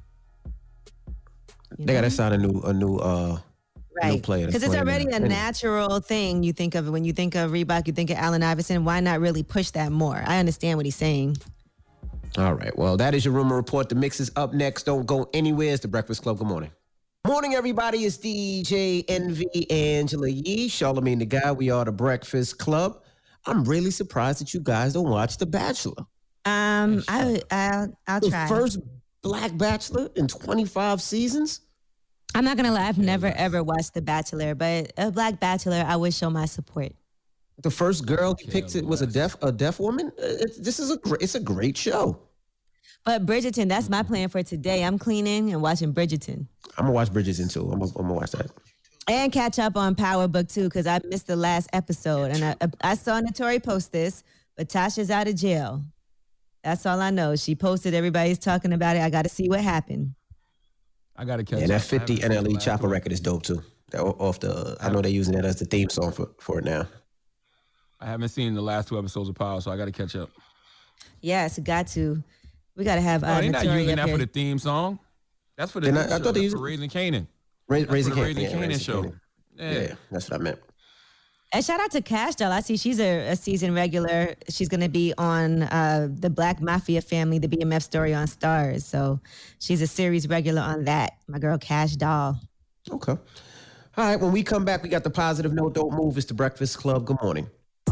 Speaker 3: They got to sign a new player.
Speaker 1: Because it's already a natural thing you think of. When you think of Reebok, you think of Allen Iverson. Why not really push that more? I understand what he's saying.
Speaker 3: All right. Well, that is your rumor report. The mix is up next. Don't go anywhere. It's the Breakfast Club. Good morning. Morning, everybody. It's DJ Envy, Angela Yee, Charlamagne the Guy. We are the Breakfast Club. I'm really surprised that you guys don't watch The Bachelor.
Speaker 1: I'll try.
Speaker 3: The first Black Bachelor in 25 seasons.
Speaker 1: I'm not gonna lie. I've never ever watched The Bachelor, but a Black Bachelor, I would show my support.
Speaker 3: The first girl he picked was a deaf woman. It's a great show.
Speaker 1: But Bridgerton, that's my plan for today. I'm cleaning and watching Bridgerton.
Speaker 3: I'm gonna watch Bridgerton too. I'm gonna watch that.
Speaker 1: And catch up on Power Book 2 because I missed the last episode. And I saw Notori post this, but Tasha's out of jail. That's all I know. She posted, everybody's talking about it. I got to see what happened.
Speaker 2: I got to catch up.
Speaker 3: And that 50 NLE Chopper record is dope too. I know they're using that as the theme song for it now.
Speaker 2: I haven't seen the last 2 episodes of Power, so I got to catch up.
Speaker 1: Yes, got to. We got to have.
Speaker 2: They're not using that for the theme song. That's for the.
Speaker 3: I thought they used
Speaker 2: Raising Canaan.
Speaker 3: Raising
Speaker 2: Canaan show.
Speaker 3: Yeah, that's what I meant.
Speaker 1: And shout out to Cash Doll. I see she's a season regular. She's going to be on the Black Mafia Family, the BMF story on Stars. So she's a series regular on that. My girl Cash Doll.
Speaker 3: Okay. All right. When we come back, we got the positive note. Don't move. It's the Breakfast Club. Good morning.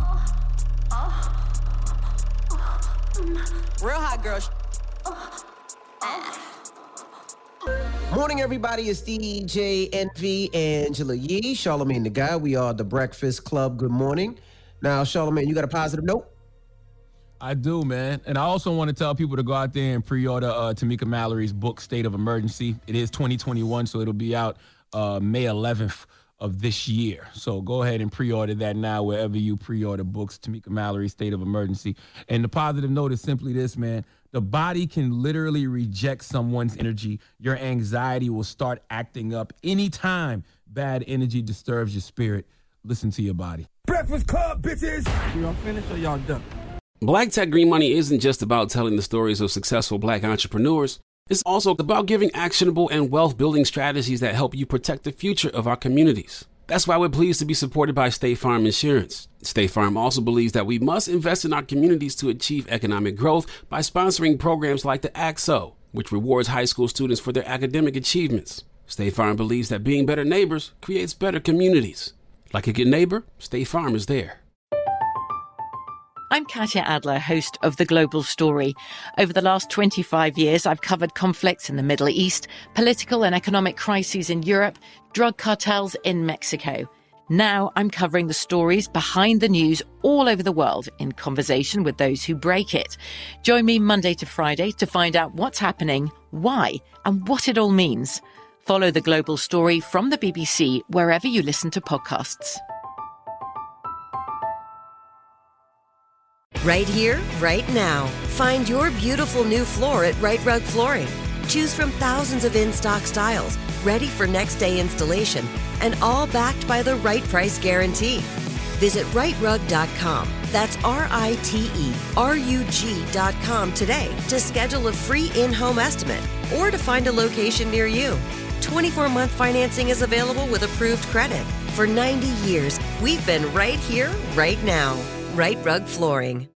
Speaker 23: Real hot girl.
Speaker 3: Morning, everybody. It's DJ Envy, Angela Yee, Charlamagne the Guy. We are the Breakfast Club. Good morning. Now, Charlamagne, you got a positive note?
Speaker 2: I do, man. And I also want to tell people to go out there and pre-order Tamika Mallory's book, State of Emergency. It is 2021, so it'll be out May 11th of this year. So go ahead and pre-order that now wherever you pre-order books, Tamika Mallory's State of Emergency. And the positive note is simply this, man. The body can literally reject someone's energy. Your anxiety will start acting up anytime bad energy disturbs your spirit. Listen to your body.
Speaker 14: Breakfast Club, bitches! Y'all finished or y'all done?
Speaker 16: Black Tech Green Money isn't just about telling the stories of successful Black entrepreneurs. It's also about giving actionable and wealth-building strategies that help you protect the future of our communities. That's why we're pleased to be supported by State Farm Insurance. State Farm also believes that we must invest in our communities to achieve economic growth by sponsoring programs like the ACT-SO, which rewards high school students for their academic achievements. State Farm believes that being better neighbors creates better communities. Like a good neighbor, State Farm is there.
Speaker 23: I'm Katya Adler, host of The Global Story. Over the last 25 years, I've covered conflicts in the Middle East, political and economic crises in Europe, drug cartels in Mexico. Now I'm covering the stories behind the news all over the world in conversation with those who break it. Join me Monday to Friday to find out what's happening, why, and what it all means. Follow The Global Story from the BBC wherever you listen to podcasts.
Speaker 24: Right here, right now. Find your beautiful new floor at Right Rug Flooring. Choose from thousands of in-stock styles, ready for next day installation, and all backed by the right price guarantee. Visit rightrug.com. That's RITERUG.com today to schedule a free in-home estimate or to find a location near you. 24-month financing is available with approved credit. For 90 years, we've been right here, right now. Right Rug Flooring.